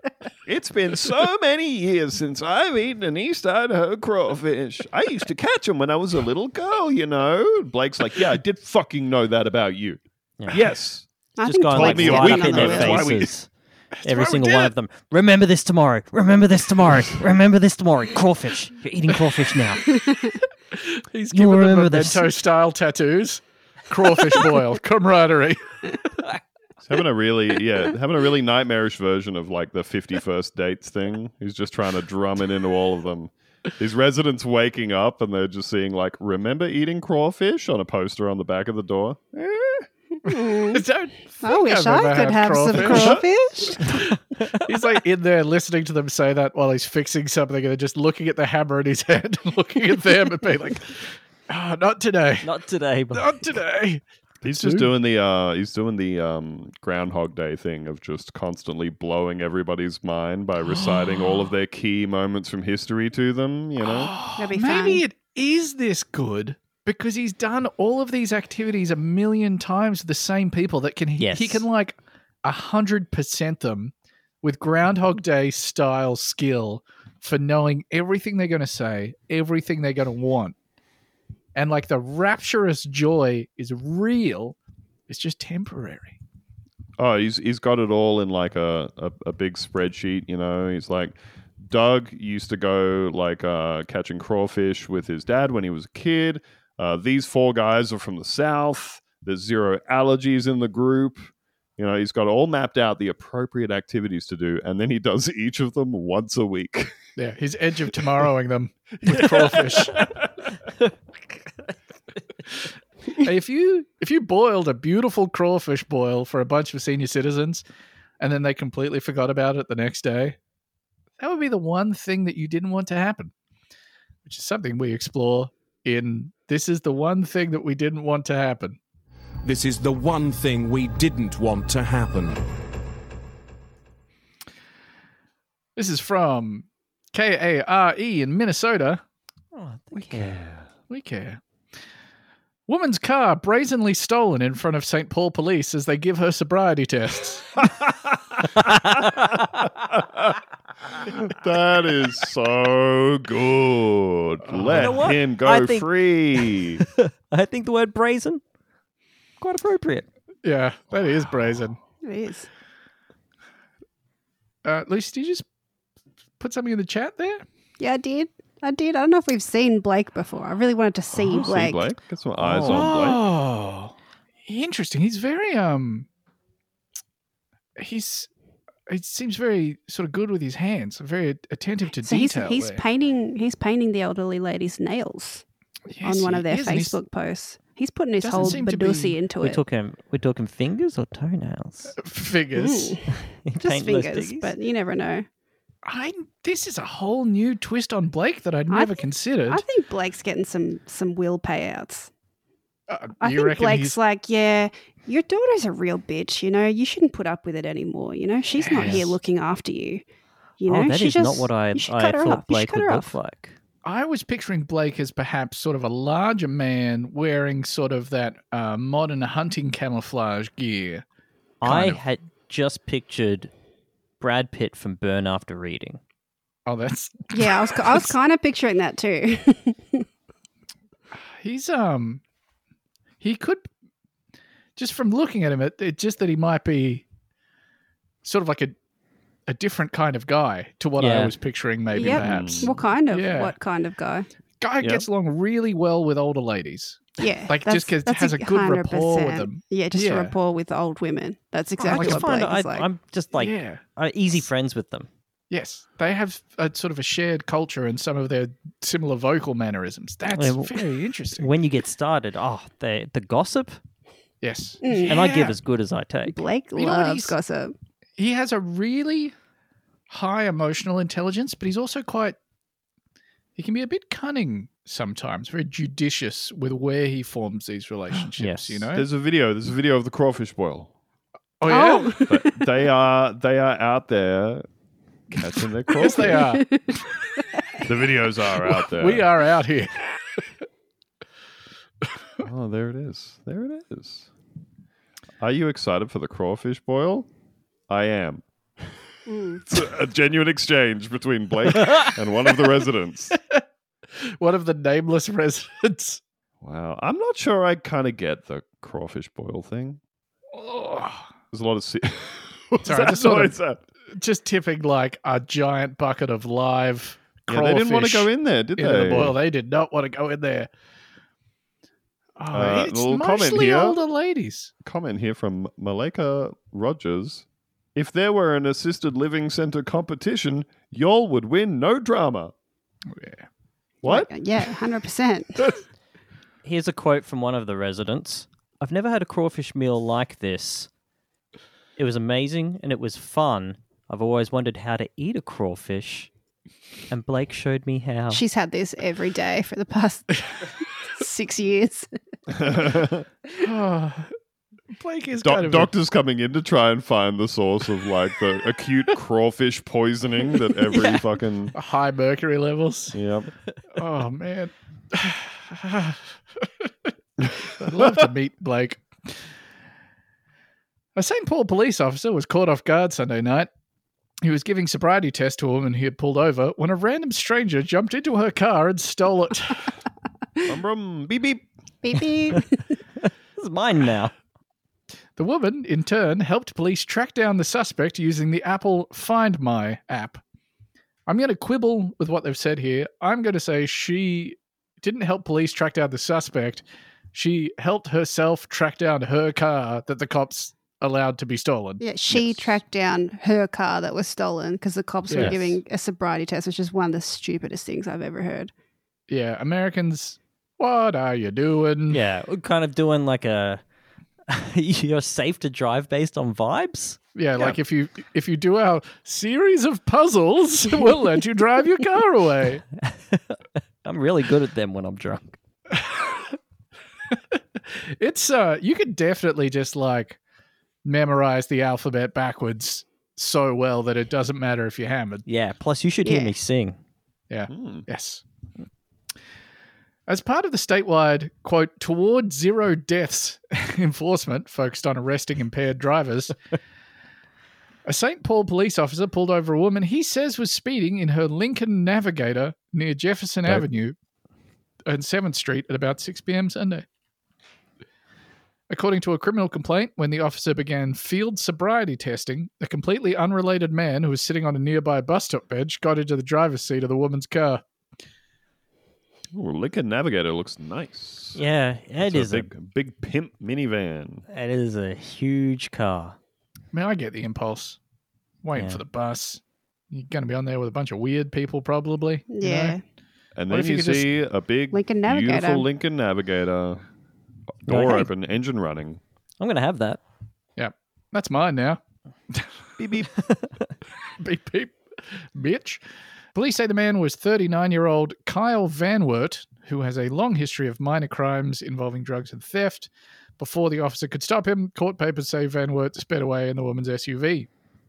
It's been so many years since I've eaten an East Idaho crawfish. I used to catch them when I was a little girl, you know. Blake's like, yeah, I did fucking know that about you. Yeah. Yes. I Just think going Blake's like me a right getting up on in the their That's why we- faces. why Every we single did one it. of them. Remember this tomorrow. Remember this tomorrow. Remember this tomorrow. Crawfish. You're eating crawfish now. He's You'll given them remember this. memento-style tattoos. Crawfish boil, camaraderie. Having a really nightmarish version of like the 51st dates thing. He's just trying to drum it into all of them. These residents waking up and they're just seeing like, remember eating crawfish on a poster on the back of the door? Mm. Don't I think wish I've ever I could had have some crawfish. He's like in there listening to them say that while he's fixing something and just looking at the hammer in his hand and looking at them and being like, oh, not today. Not today, but Not today. He's just doing the Groundhog Day thing of just constantly blowing everybody's mind by reciting all of their key moments from history to them, you know? That'd be Maybe fun. it is this good because he's done all of these activities a million times with the same people that can Yes. he can like 100% them with Groundhog Day style skill for knowing everything they're going to say, everything they're going to want. And like the rapturous joy is real. It's just temporary. Oh, he's got it all in like a big spreadsheet, you know. He's like, Doug used to go like catching crawfish with his dad when he was a kid. These 4 guys are from the South. There's 0 allergies in the group. You know, he's got all mapped out the appropriate activities to do, and then he does each of them once a week. Yeah, he's edge of tomorrowing them with crawfish. Hey, if you boiled a beautiful crawfish boil for a bunch of senior citizens and then they completely forgot about it the next day, that would be the one thing that you didn't want to happen, which is something we explore in This is the One Thing That We Didn't Want to Happen. This is the one thing we didn't want to happen. This is from KARE in Minnesota. we care. We care. Woman's car brazenly stolen in front of St. Paul police as they give her sobriety tests. That is so good. Let what? him go I think- free. I think the word brazen, quite appropriate. Yeah, that is brazen. It is. Lucy, did you just put something in the chat there? Yeah, I did. I don't know if we've seen Blake before. I really wanted to see Oh, Blake. see Blake. Get some eyes on Blake. Oh, interesting. He's very he seems very sort of good with his hands. Very attentive to So detail. he's there. painting the elderly lady's nails Yes, on one he of their is, and he's- Facebook posts. He's putting his Doesn't whole seem to be- Badusi into We're it. talking fingers or toenails. figures. Mm, He just painting those fingers, piggies? but you never know. This is a whole new twist on Blake that I'd never considered. I think Blake's getting some will payouts. I you think reckon Blake's he's like, yeah, your daughter's a real bitch. You know, you shouldn't put up with it anymore. You know, she's not here Yes. looking after you. You know, Oh, that she is just, not what I you should cut her thought off. You should Blake cut would her look off. like. I was picturing Blake as perhaps sort of a larger man wearing sort of that modern hunting camouflage gear. I kind of. had just pictured Brad Pitt from Burn After Reading. Oh, that's Yeah, I was kind of picturing that too. he's he could just from looking at him, it just that he might be sort of like a different kind of guy to what I Yeah. was picturing. Maybe Yep. perhaps What kind of? Yeah. What kind of guy? guy Yep. gets along really well with older ladies. Yeah, Like, just 'cause that's has a good rapport with 100%. them. Yeah, just Yeah. a rapport with old women. That's exactly just what find Blake is like. I'm just like yeah. easy friends with them. Yes, they have a sort of a shared culture and some of their similar vocal mannerisms. That's Yeah, well, very interesting. When you get started, the gossip, Yes, Mm. and I give Yeah. as good as I take. Blake You know what loves he's- gossip. He has a really high emotional intelligence, but he's also he can be a bit cunning sometimes, very judicious with where he forms these relationships, Yes. you know? There's a video of the crawfish boil. Oh, yeah? But they are out there catching their crawfish. Yes, they are. The videos are out there. We are out here. Oh, there it is. There it is. Are you excited for the crawfish boil? I am. It's a genuine exchange between Blake and one of the residents. One of the nameless residents. Wow. I'm not sure I kind of get the crawfish boil thing. Oh. There's a lot of... What's Sorry, that just sort of- noise at? Just tipping like a giant bucket of live Yeah, crawfish they didn't want to go in there, did into they? the boil. They did not want to go in there. Oh, it's little comment mostly here. older ladies. Comment here from Malika Rogers. If there were an assisted living centre competition, y'all would win, no drama. Yeah. What? Yeah, 100%. Here's a quote from one of the residents. I've never had a crawfish meal like this. It was amazing and it was fun. I've always wondered how to eat a crawfish, and Blake showed me how. She's had this every day for the past 6 years. Oh, Blake is kind of Doctors coming in to try and find the source of like the acute crawfish poisoning that every fucking... high mercury levels. Yep. Oh, man. I'd love to meet Blake. A St. Paul police officer was caught off guard Sunday night. He was giving sobriety tests to a woman he had pulled over when a random stranger jumped into her car and stole it. Brum, beep, beep. Beep, beep. This is mine now. The woman, in turn, helped police track down the suspect using the Apple Find My app. I'm going to quibble with what they've said here. I'm going to say she didn't help police track down the suspect. She helped herself track down her car that the cops allowed to be stolen. Yeah, she Yes. tracked down her car that was stolen because the cops were Yes. giving a sobriety test, which is one of the stupidest things I've ever heard. Yeah, Americans, what are you doing? Yeah, we're kind of doing like a you're safe to drive based on vibes. Yeah, like if you do our series of puzzles, we'll let you drive your car away. I'm really good at them when I'm drunk. It's you could definitely just like memorize the alphabet backwards so well that it doesn't matter if you're hammered. Yeah, plus you should hear Yeah. me sing. Yeah. Hmm. Yes. As part of the statewide, quote, toward zero deaths enforcement focused on arresting impaired drivers, a St. Paul police officer pulled over a woman he says was speeding in her Lincoln Navigator near Jefferson Dope. Avenue and 7th Street at about 6 p.m. Sunday. According to a criminal complaint, when the officer began field sobriety testing, a completely unrelated man who was sitting on a nearby bus stop bench got into the driver's seat of the woman's car. Ooh, Lincoln Navigator looks nice. Yeah, it It's is a big pimp minivan. it is a huge car. I mean, I get the impulse. Waiting Yeah. for the bus. You're going to be on there with a bunch of weird people, probably. you Yeah. know? And What then if you you could just- see a big, Lincoln Navigator. beautiful Lincoln Navigator. You're Door like, hey. open, engine running. I'm going to have that. Yeah. That's mine now. Beep, beep. Beep, beep. Bitch. Police say the man was 39-year-old Kyle Van Wert, who has a long history of minor crimes involving drugs and theft. Before the officer could stop him, court papers say Van Wert sped away in the woman's SUV.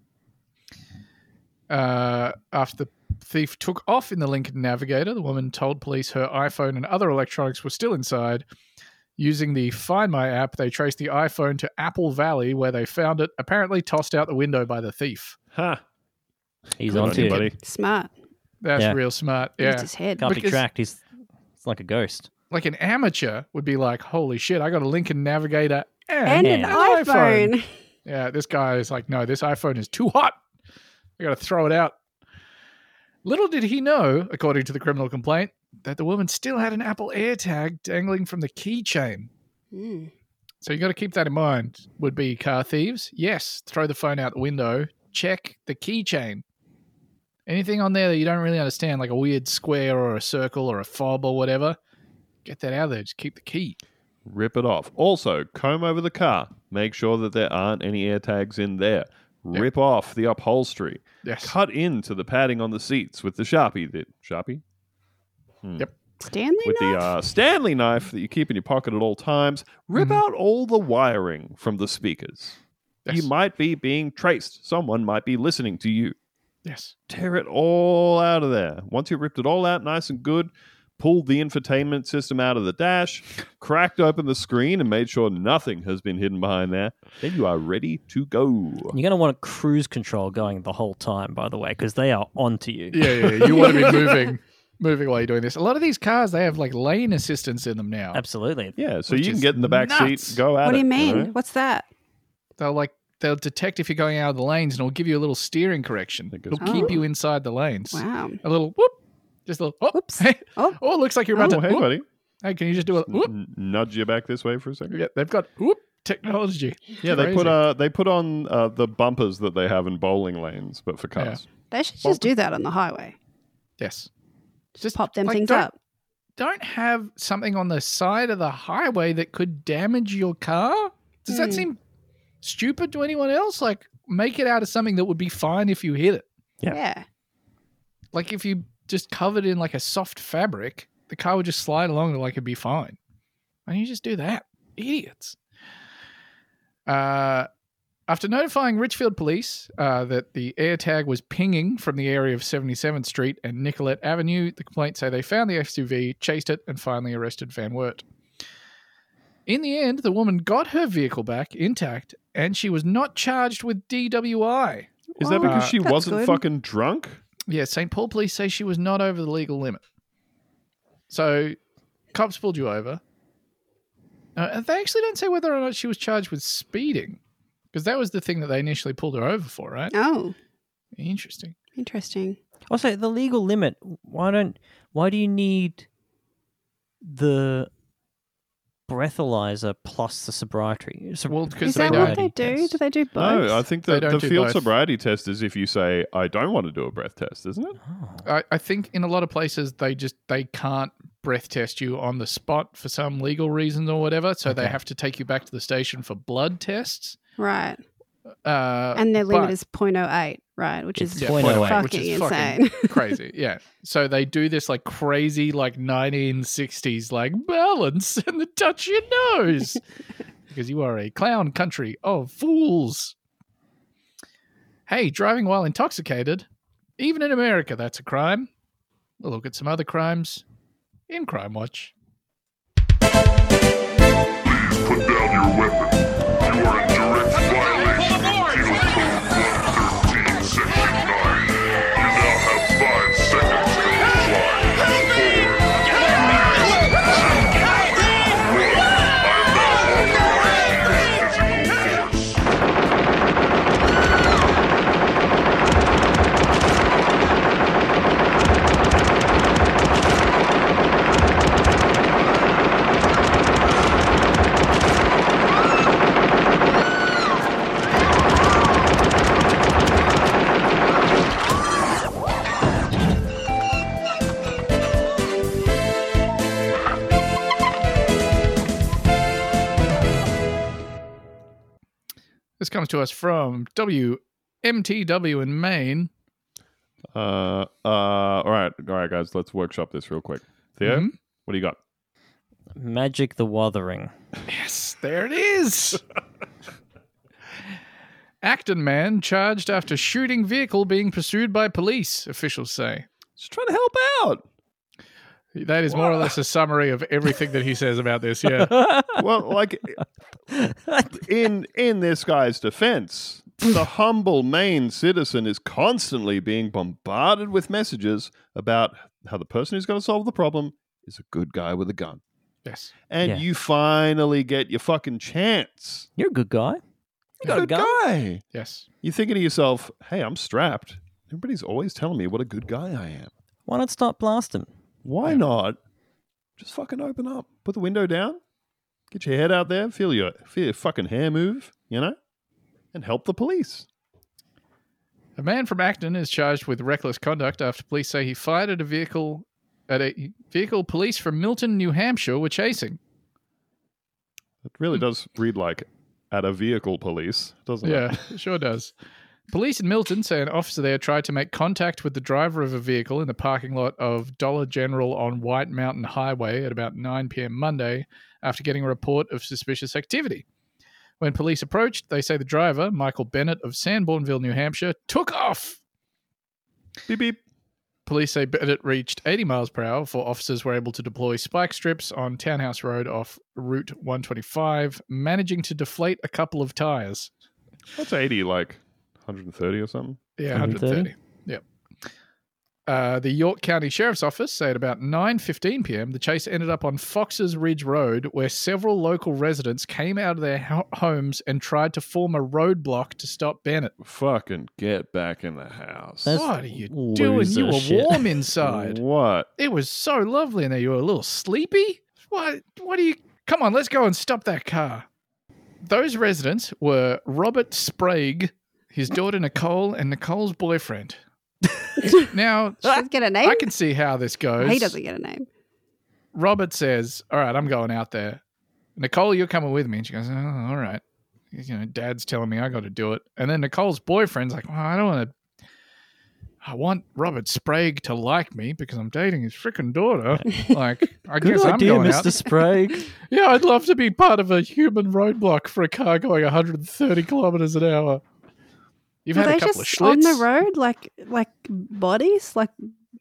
After the thief took off in the Lincoln Navigator, the woman told police her iPhone and other electronics were still inside. Using the Find My app, they traced the iPhone to Apple Valley, where they found it, apparently tossed out the window by the thief. Ha! He's Good on on to you, it. buddy. Smart. That's Yeah. real smart. Used Yeah. his head. Can't be Because- tracked. He's like a ghost. Like an amateur would be like, holy shit, I got a Lincoln Navigator And an Yeah. iPhone. Yeah, this guy is like, no, this iPhone is too hot. I got to throw it out. Little did he know, according to the criminal complaint, that the woman still had an Apple AirTag dangling from the keychain. Mm. So you got to keep that in mind. Would be car thieves? Yes, throw the phone out the window. Check the keychain. Anything on there that you don't really understand, like a weird square or a circle or a fob or whatever, get that out of there. Just keep the key. Rip it off. Also, comb over the car. Make sure that there aren't any AirTags in there. Yep. Rip off the upholstery. Yes. Cut into the padding on the seats with the Sharpie. Sharpie? Yep. Stanley With knife? the Stanley knife that you keep in your pocket at all times. Rip Mhm. out all the wiring from the speakers. Yes. You might be being traced. Someone might be listening to you. Yes. Tear it all out of there. Once you've ripped it all out nice and good, pulled the infotainment system out of the dash, cracked open the screen, and made sure nothing has been hidden behind there, then you are ready to go. You're going to want cruise control going the whole time, by the way, because they are onto you. Yeah. You want to be moving while you're doing this. A lot of these cars, they have like lane assistance in them now. Absolutely. Yeah, so Which you can is get in the back nuts. seat, go at it. What do you mean? know? What's that? They'll detect if you're going out of the lanes and it'll give you a little steering correction. Think It'll it's- keep Oh. you inside the lanes. Wow. A little whoop. Just a little whoop. Whoops. Hey. Oh. Oh, it looks like you're about Oh, to hey, whoop. buddy. Hey, can you just do a whoop? Nudge you back this way for a second. Yeah, they've got whoop technology. Yeah, they Crazy. put on the bumpers that they have in bowling lanes, but for cars. They should just do that on the highway. Yes. Just pop them like, things don't- up. Don't have something on the side of the highway that could damage your car? Does that seem stupid to anyone else? Like, make it out of something that would be fine if you hit it. Yeah. Like, if you just covered in like a soft fabric, the car would just slide along and like it'd be fine. Why don't you just do that? Idiots. After notifying Richfield police that the AirTag was pinging from the area of 77th Street and Nicolette Avenue, the complaints say they found the SUV, chased it, and finally arrested Van Wert. In the end, the woman got her vehicle back intact, and she was not charged with DWI. Is that because she That's wasn't good. fucking drunk? Yeah, St. Paul police say she was not over the legal limit. So, cops pulled you over. And they actually don't say whether or not she was charged with speeding, because that was the thing that they initially pulled her over for, right? Oh, Interesting. interesting. Also, the legal limit. Why do you need the breathalyzer plus the sobriety? Well, because Is they that don't. what they do? Yes. Do they do both? No, I think They the don't do field both. sobriety test is if you say, I don't want to do a breath test, isn't it? I think in a lot of places they can't breath test you on the spot for some legal reasons or whatever, so they Okay. have to take you back to the station for blood tests. Right. And their limit is 0.08, right? Which is Yeah, 0.08, fucking which is insane. crazy. Yeah. So they do this like crazy, like 1960s, like balance and the touch your nose because you are a clown country of fools. Hey, driving while intoxicated, even in America, that's a crime. We'll look at some other crimes in Crime Watch. Put down your weapon. You are in direct violation of Penal Code 113, Section 9. You now have 5 seconds to comply. 4, 3, 2, 1. I am now authorizing physical force. This comes to us from WMTW in Maine. All right, guys, let's workshop this real quick. Theo, Mhm. what do you got? Magic the Wuthering. Yes, there it is. Acton man charged after shooting vehicle being pursued by police, officials say. Just trying to help out. That is more or less a summary of everything that he says about this, yeah. Well, like in this guy's defense, the humble Maine citizen is constantly being bombarded with messages about how the person who's going to solve the problem is a good guy with a gun. Yes. And Yeah. you finally get your fucking chance. You're a good guy. You got a Good gun. guy. Yes. You're thinking to yourself, hey, I'm strapped. Everybody's always telling me what a good guy I am. Why not start blasting? Why not just fucking open up? Put the window down. Get your head out there. Feel your fucking hair move, you know? And help the police. A man from Acton is charged with reckless conduct after police say he fired at a vehicle police from Milton, New Hampshire were chasing. It really does read like at a vehicle police, doesn't Yeah, it? it sure does. Police in Milton say an officer there tried to make contact with the driver of a vehicle in the parking lot of Dollar General on White Mountain Highway at about 9 p.m. Monday after getting a report of suspicious activity. When police approached, they say the driver, Michael Bennett of Sanbornville, New Hampshire, took off. Beep beep. Police say Bennett reached 80 miles per hour before officers were able to deploy spike strips on Townhouse Road off Route 125, managing to deflate a couple of tires. What's 80, like 130 or something? Yeah, 130? 130. Yep. The York County Sheriff's Office say at about 9:15 p.m. the chase ended up on Fox's Ridge Road, where several local residents came out of their homes and tried to form a roadblock to stop Bennett. Fucking get back in the house. That's What are you loser doing? You were shit. warm inside. What? It was so lovely in there. You were a little sleepy. What do you... Come on, let's go and stop that car. Those residents were Robert Sprague, his daughter Nicole, and Nicole's boyfriend. Now, She doesn't get a name? I can see how this goes. He doesn't get a name. Robert says, all right, I'm going out there. Nicole, you're coming with me. And she goes, oh, all right. You know, Dad's telling me I got to do it. And then Nicole's boyfriend's like, well, I want Robert Sprague to like me because I'm dating his freaking daughter. Like, I Good guess idea, I'm going Mr. out. Sprague. Yeah, I'd love to be part of a human roadblock for a car going 130 kilometers an hour. You've Were had they a couple of just schlitz, on the road, like bodies, like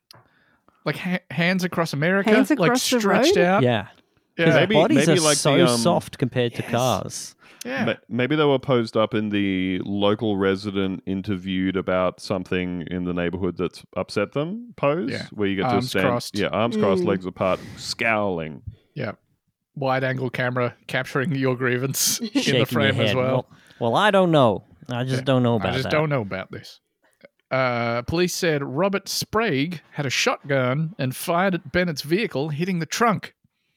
like hands across America, Hands like across the stretched road? out. Yeah. Yeah. Maybe- Bodies are like so the, soft compared to cars. Yeah. Maybe they were posed up in the local resident interviewed about something in the neighborhood that's upset them pose, Yeah. where you get Arms to stand, crossed. yeah, arms crossed, legs apart, scowling. Yeah. Wide angle camera capturing your grievance in the Shaking your frame as head. well. Well, I don't know. I just don't know about I just that. don't know about this. Police said Robert Sprague had a shotgun and fired at Bennett's vehicle, hitting the trunk.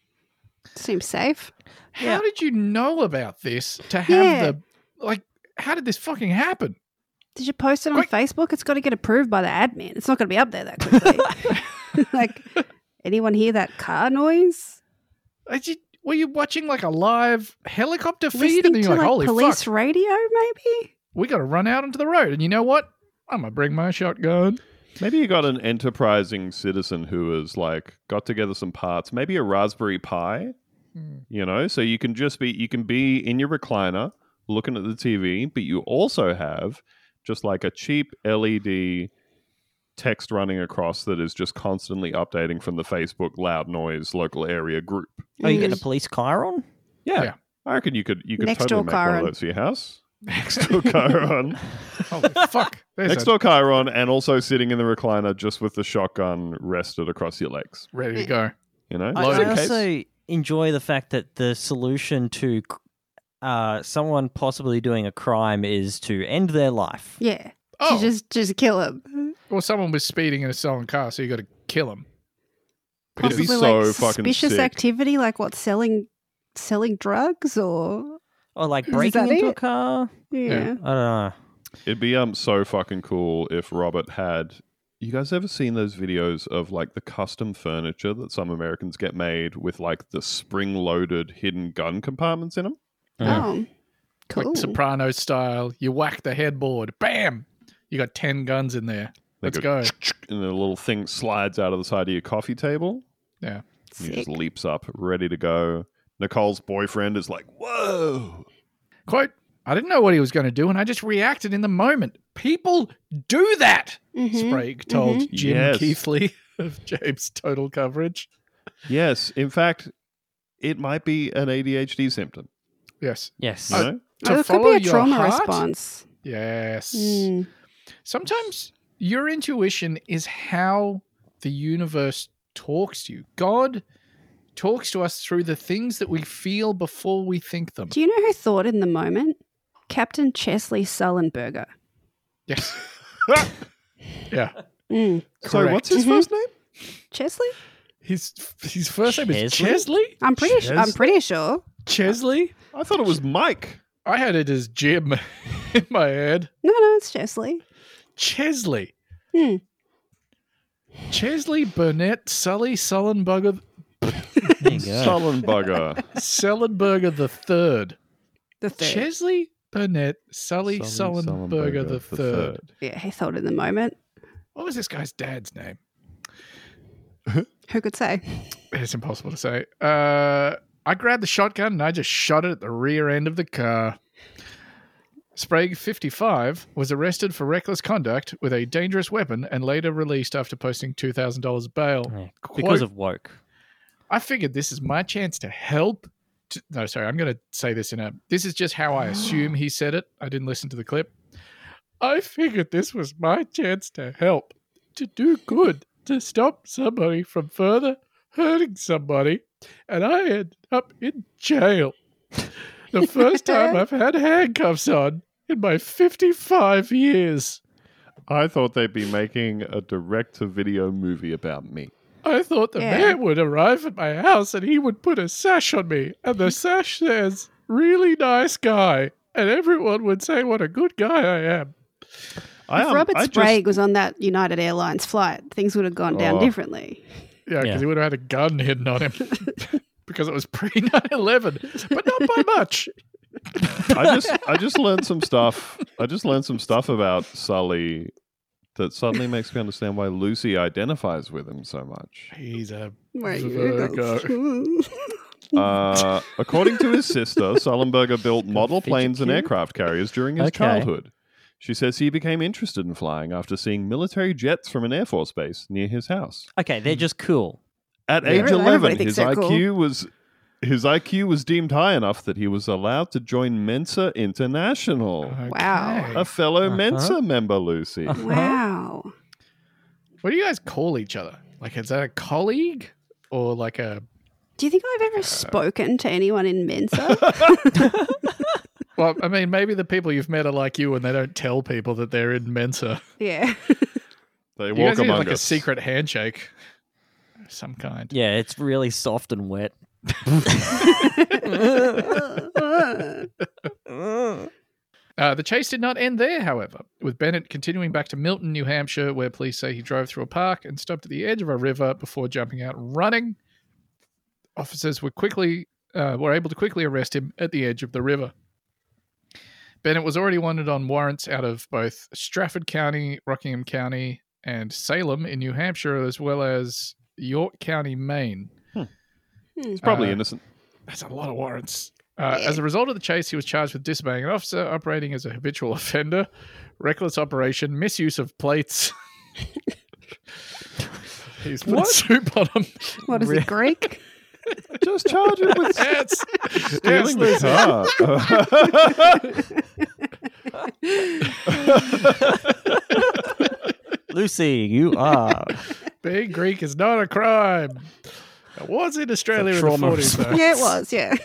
seems safe. How did you know about this to have Yeah. how did this fucking happen? Did you post it on Quick. Facebook? It's got to get approved by the admin. It's not going to be up there that quickly. Like, anyone hear that car noise? Were you watching like a live helicopter feed Listening and then to you're like, holy police fuck, radio, maybe? we got to run out onto the road. And you know what? I'm going to bring my shotgun. Maybe you got an enterprising citizen who has like got together some parts, maybe a Raspberry Pi, you know, so you can be in your recliner looking at the TV, but you also have just like a cheap LED text running across that is just constantly updating from the Facebook loud noise local area group. Oh, you get a police Chiron? Yeah. I reckon you could Next totally door make one of Chiron. those for your house. Next door Chiron. Holy fuck. There's Next door Chiron, and also sitting in the recliner just with the shotgun rested across your legs. ready to go. You know, I just in case. also enjoy the fact that the solution to someone possibly doing a crime is to end their life. Yeah. Oh. Just kill him. Well, someone was speeding in a stolen car, so you got to kill him. It'd be Possibly so like fucking suspicious sick. activity, like what, selling drugs or Or like Is breaking that into a it? car. yeah. I don't know. It'd be so fucking cool if Robert had. You guys ever seen those videos of like the custom furniture that some Americans get made with like the spring-loaded hidden gun compartments in them? Oh, cool. Like Soprano style. You whack the headboard. Bam! You got 10 guns in there. They Let's go. And the little thing slides out of the side of your coffee table. Yeah. And he just Sick. leaps up, ready to go. Nicole's boyfriend is like, "Whoa!" Quote, I didn't know what he was going to do, and I just reacted in the moment. People do that, Mhm. Sprague told Jim Yes. Keithley of James Total Coverage. Yes, in fact, it might be an ADHD symptom. Yes. Yes. You know? To Oh, it could follow be a your trauma heart? response. Yes. Mm. Sometimes your intuition is how the universe talks to you. God talks to us through the things that we feel before we think them. Do you know who thought in the moment? Captain Chesley Sullenberger. Yes. Yeah. Mm. So, Correct. what's his first name? Chesley? His first name is Chesley? Chesley? I'm pretty sure. Chesley? I thought it was Mike. I had it as Jim in my head. No, it's Chesley. Chesley. Hmm. Chesley Burnett Sully Sullenberger There you go. Sullenberger. Sullenberger the third. The third. Chesley Burnett Sully Sullenberger the third. Yeah, he thought in the moment. What was this guy's dad's name? Who could say? It's impossible to say. I grabbed the shotgun and I just shot it at the rear end of the car. Sprague, 55, was arrested for reckless conduct with a dangerous weapon and later released after posting $2,000 bail. Yeah, Quote, because of woke. I figured this is my chance to help. No, sorry, I'm going to say this this is just how I assume he said it. I didn't listen to the clip. I figured this was my chance to help, to do good, to stop somebody from further hurting somebody, and I ended up in jail. The first time I've had handcuffs on in my 55 years. I thought they'd be making a direct-to-video movie about me. I thought the man would arrive at my house and he would put a sash on me, and the sash says, really nice guy, and everyone would say what a good guy I am. If Robert Sprague was on that United Airlines flight, things would have gone down differently. Yeah, because he would have had a gun hidden on him because it was pre-9/11, but not by much. I just learned some stuff. I just learned some stuff about Sully that suddenly makes me understand why Lucy identifies with him so much. He's a Virgo. According to his sister, Sullenberger built model planes and aircraft carriers during his childhood. She says he became interested in flying after seeing military jets from an Air Force base near his house. Okay, they're just cool. At age 11, his IQ was deemed high enough that he was allowed to join Mensa International. Wow. A fellow Mensa member, Lucy. Wow. What do you guys call each other? Like, is that a colleague or like a... Do you think I've ever spoken to anyone in Mensa? Well, I mean, maybe the people you've met are like you and they don't tell people that they're in Mensa. Yeah. They You walk guys need among like a us. secret handshake of some kind. Yeah, it's really soft and wet. The chase did not end there, however, with Bennett continuing back to Milton, New Hampshire, where police say he drove through a park and stopped at the edge of a river before jumping out and running. Officers were able to quickly arrest him at the edge of the river. Bennett was already wanted on warrants out of both Strafford County, Rockingham County, and Salem in New Hampshire, as well as York County, Maine. He's probably innocent. That's a lot of warrants. As a result of the chase, he was charged with disobeying an officer, operating as a habitual offender, reckless operation, misuse of plates. He's put soup on him. What is it, Greek? Just charge him with stealing the car. Lucy, you are. Being Greek is not a crime. It was in Australia in the 40s, though. Yeah, it was, yeah.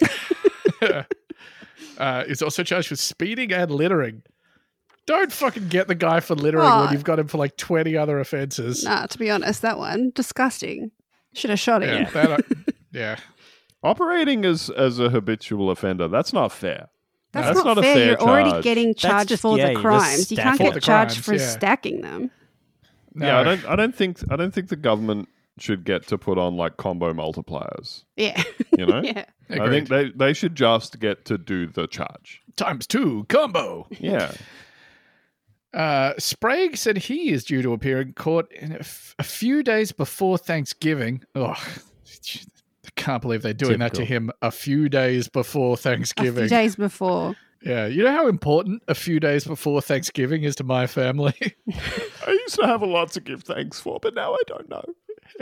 He's also charged with speeding and littering. Don't fucking get the guy for littering when you've got him for like 20 other offences. Nah, to be honest, that one, disgusting. Should have shot him. Yeah. Operating as a habitual offender, that's not fair. That's not a fair. fair You're already charge. getting charged just- for yeah, the you're crimes. just You can't stacking get the charged crimes, for yeah. stacking them. No. Yeah, I don't think the government should get to put on like combo multipliers. Yeah. You know? Yeah. I think they should just get to do the charge. ×2 combo. Yeah. Sprague said he is due to appear in court in a few days before Thanksgiving. Oh, I can't believe they're doing that to him a few days before A Thanksgiving. few days before. Yeah, you know how important a few days before Thanksgiving is to my family? I used to have a lot to give thanks for, but now I don't know.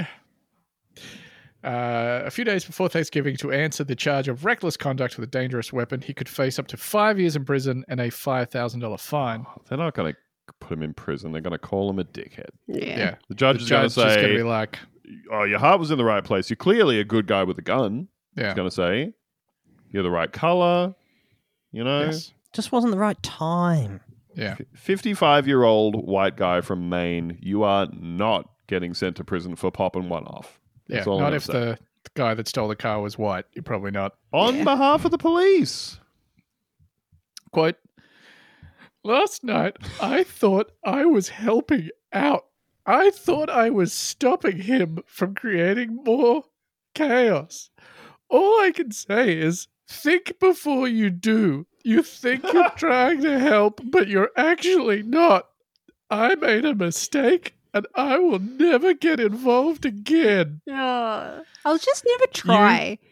A few days before Thanksgiving, to answer the charge of reckless conduct with a dangerous weapon, he could face up to 5 years in prison and a $5,000 fine. They're not going to put him in prison. They're going to call him a dickhead. Yeah. The judge is going to Judge is going to say, be like, oh, your heart was in the right place. You're clearly a good guy with a gun. yeah. He's going to say, you're the right color. You know, Yes. Just wasn't the right time. Yeah. 55-year-old white guy from Maine, you are not getting sent to prison for popping one off. Yeah. That's all I'm Not gonna if say. the guy that stole the car was white. You're probably not. On behalf of the police. Quote, last night, I thought I was helping out. I thought I was stopping him from creating more chaos. All I can say is think before you do. You think you're trying to help, but you're actually not. I made a mistake, and I will never get involved again. Oh, I'll just never try.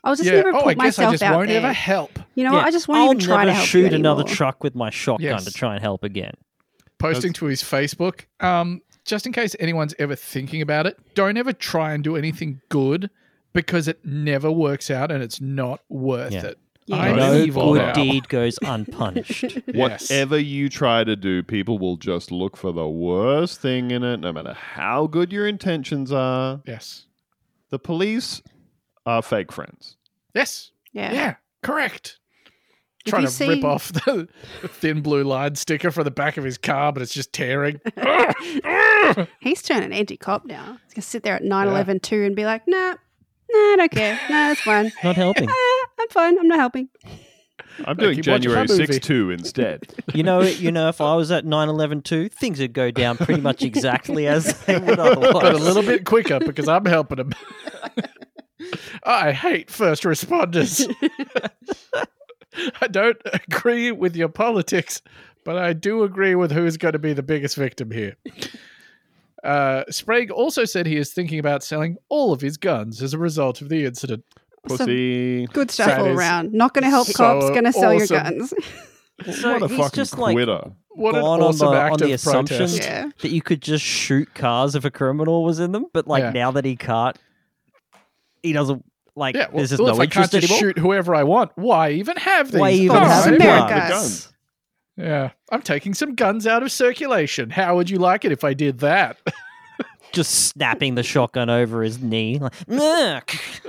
I'll just Yeah. never Oh, put I guess I myself just out won't there. ever help. You know what? I just won't even try to I'll help never you shoot another anymore. truck with my shotgun Yes. to try and help again. Posting to his Facebook. Just in case anyone's ever thinking about it, don't ever try and do anything good because it never works out and it's not worth Yeah. it. Yeah. I'm No evil good now. deed goes unpunished. Yes. Whatever you try to do, people will just look for the worst thing in it, no matter how good your intentions are. Yes. The police are fake friends. Yes. Yeah. Yeah. Correct. If Trying you to rip see- off the thin blue line sticker from the back of his car, but it's just tearing. He's turning anti-cop now. He's going to sit there at 9/11 and be like, nah, I don't care. Nah, it's fine. Not helping. I'm fine. I'm not helping. I'm doing keep watching January my movie. 6-2 instead. You know, if I was at 9/11 too, things would go down pretty much exactly as they would otherwise. But a little bit quicker because I'm helping him. I hate first responders. I don't agree with your politics, but I do agree with who's going to be the biggest victim here. Sprague also said he is thinking about selling all of his guns as a result of the incident. Pussy. Good stuff That all is around. Not going to help so cops. Going to sell your awesome. guns. So What a he's fucking just like quitter. What an gone awesome on the, act on the of assumption protest. Yeah. that you could just shoot cars if a criminal was in them, but like Yeah. now that he can't, he doesn't like. Yeah, well, there's just if no I can't interest just anymore. shoot whoever I want, why even have these? Why even Oh, have America. guns? The guns. Yeah, I'm taking some guns out of circulation. How would you like it if I did that? Just snapping the shotgun over his knee. Like, "Nah."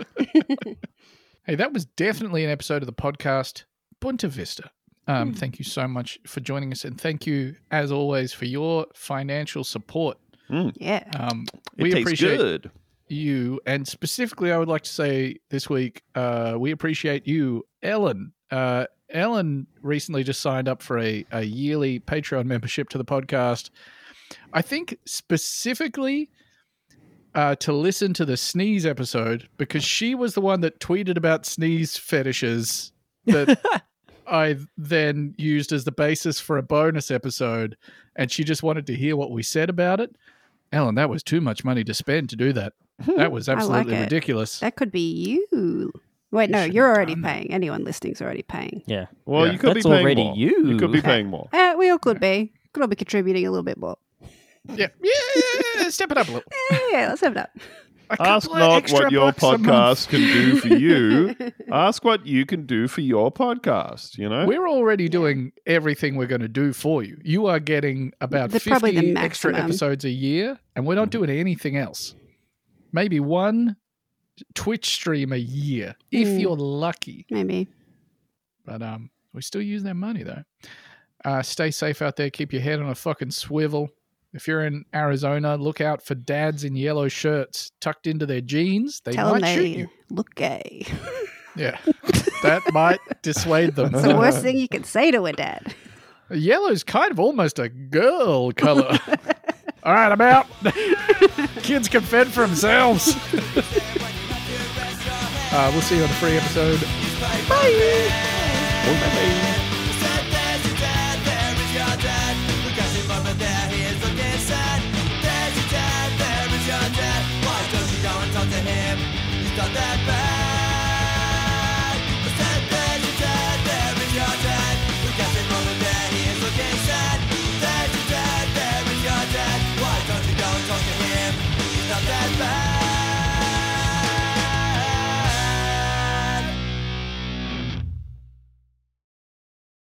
Hey, that was definitely an episode of the podcast Bunta Vista. Thank you so much for joining us, and thank you, as always, for your financial support. Yeah. We It tastes appreciate good. you, and specifically, I would like to say this week, we appreciate you, Ellen. Ellen recently just signed up for a yearly Patreon membership to the podcast. I think specifically to listen to the sneeze episode because she was the one that tweeted about sneeze fetishes that I then used as the basis for a bonus episode, and she just wanted to hear what we said about it. Ellen, that was too much money to spend to do that. That was I like absolutely it. ridiculous. That could be you. Wait, no, should've you're already done that. paying. Anyone listening's already paying. Yeah. Well, Yeah. you could That's be paying already more. you. You could be paying more. We all could be. Could all be contributing a little bit more. Yeah, step it up a little. Yeah, let's have that. A Ask couple of not extra what your bucks a month. podcast can do for you. Ask what you can do for your podcast, you know? We're already doing everything we're going to do for you. You are getting about Probably 50 the extra maximum. episodes a year, and we're not doing anything else. Maybe one Twitch stream a year, if you're lucky. Maybe. But we still use their money, though. Stay safe out there. Keep your head on a fucking swivel. If you're in Arizona, look out for dads in yellow shirts tucked into their jeans. They Tell them might shoot they you. look gay. Yeah, that might dissuade them. It's the worst thing you can say to a dad. Yellow's kind of almost a girl color. All right, I'm out. Kids can fend for themselves. We'll see you on the free episode. Why don't you go and talk to him? He's not that bad.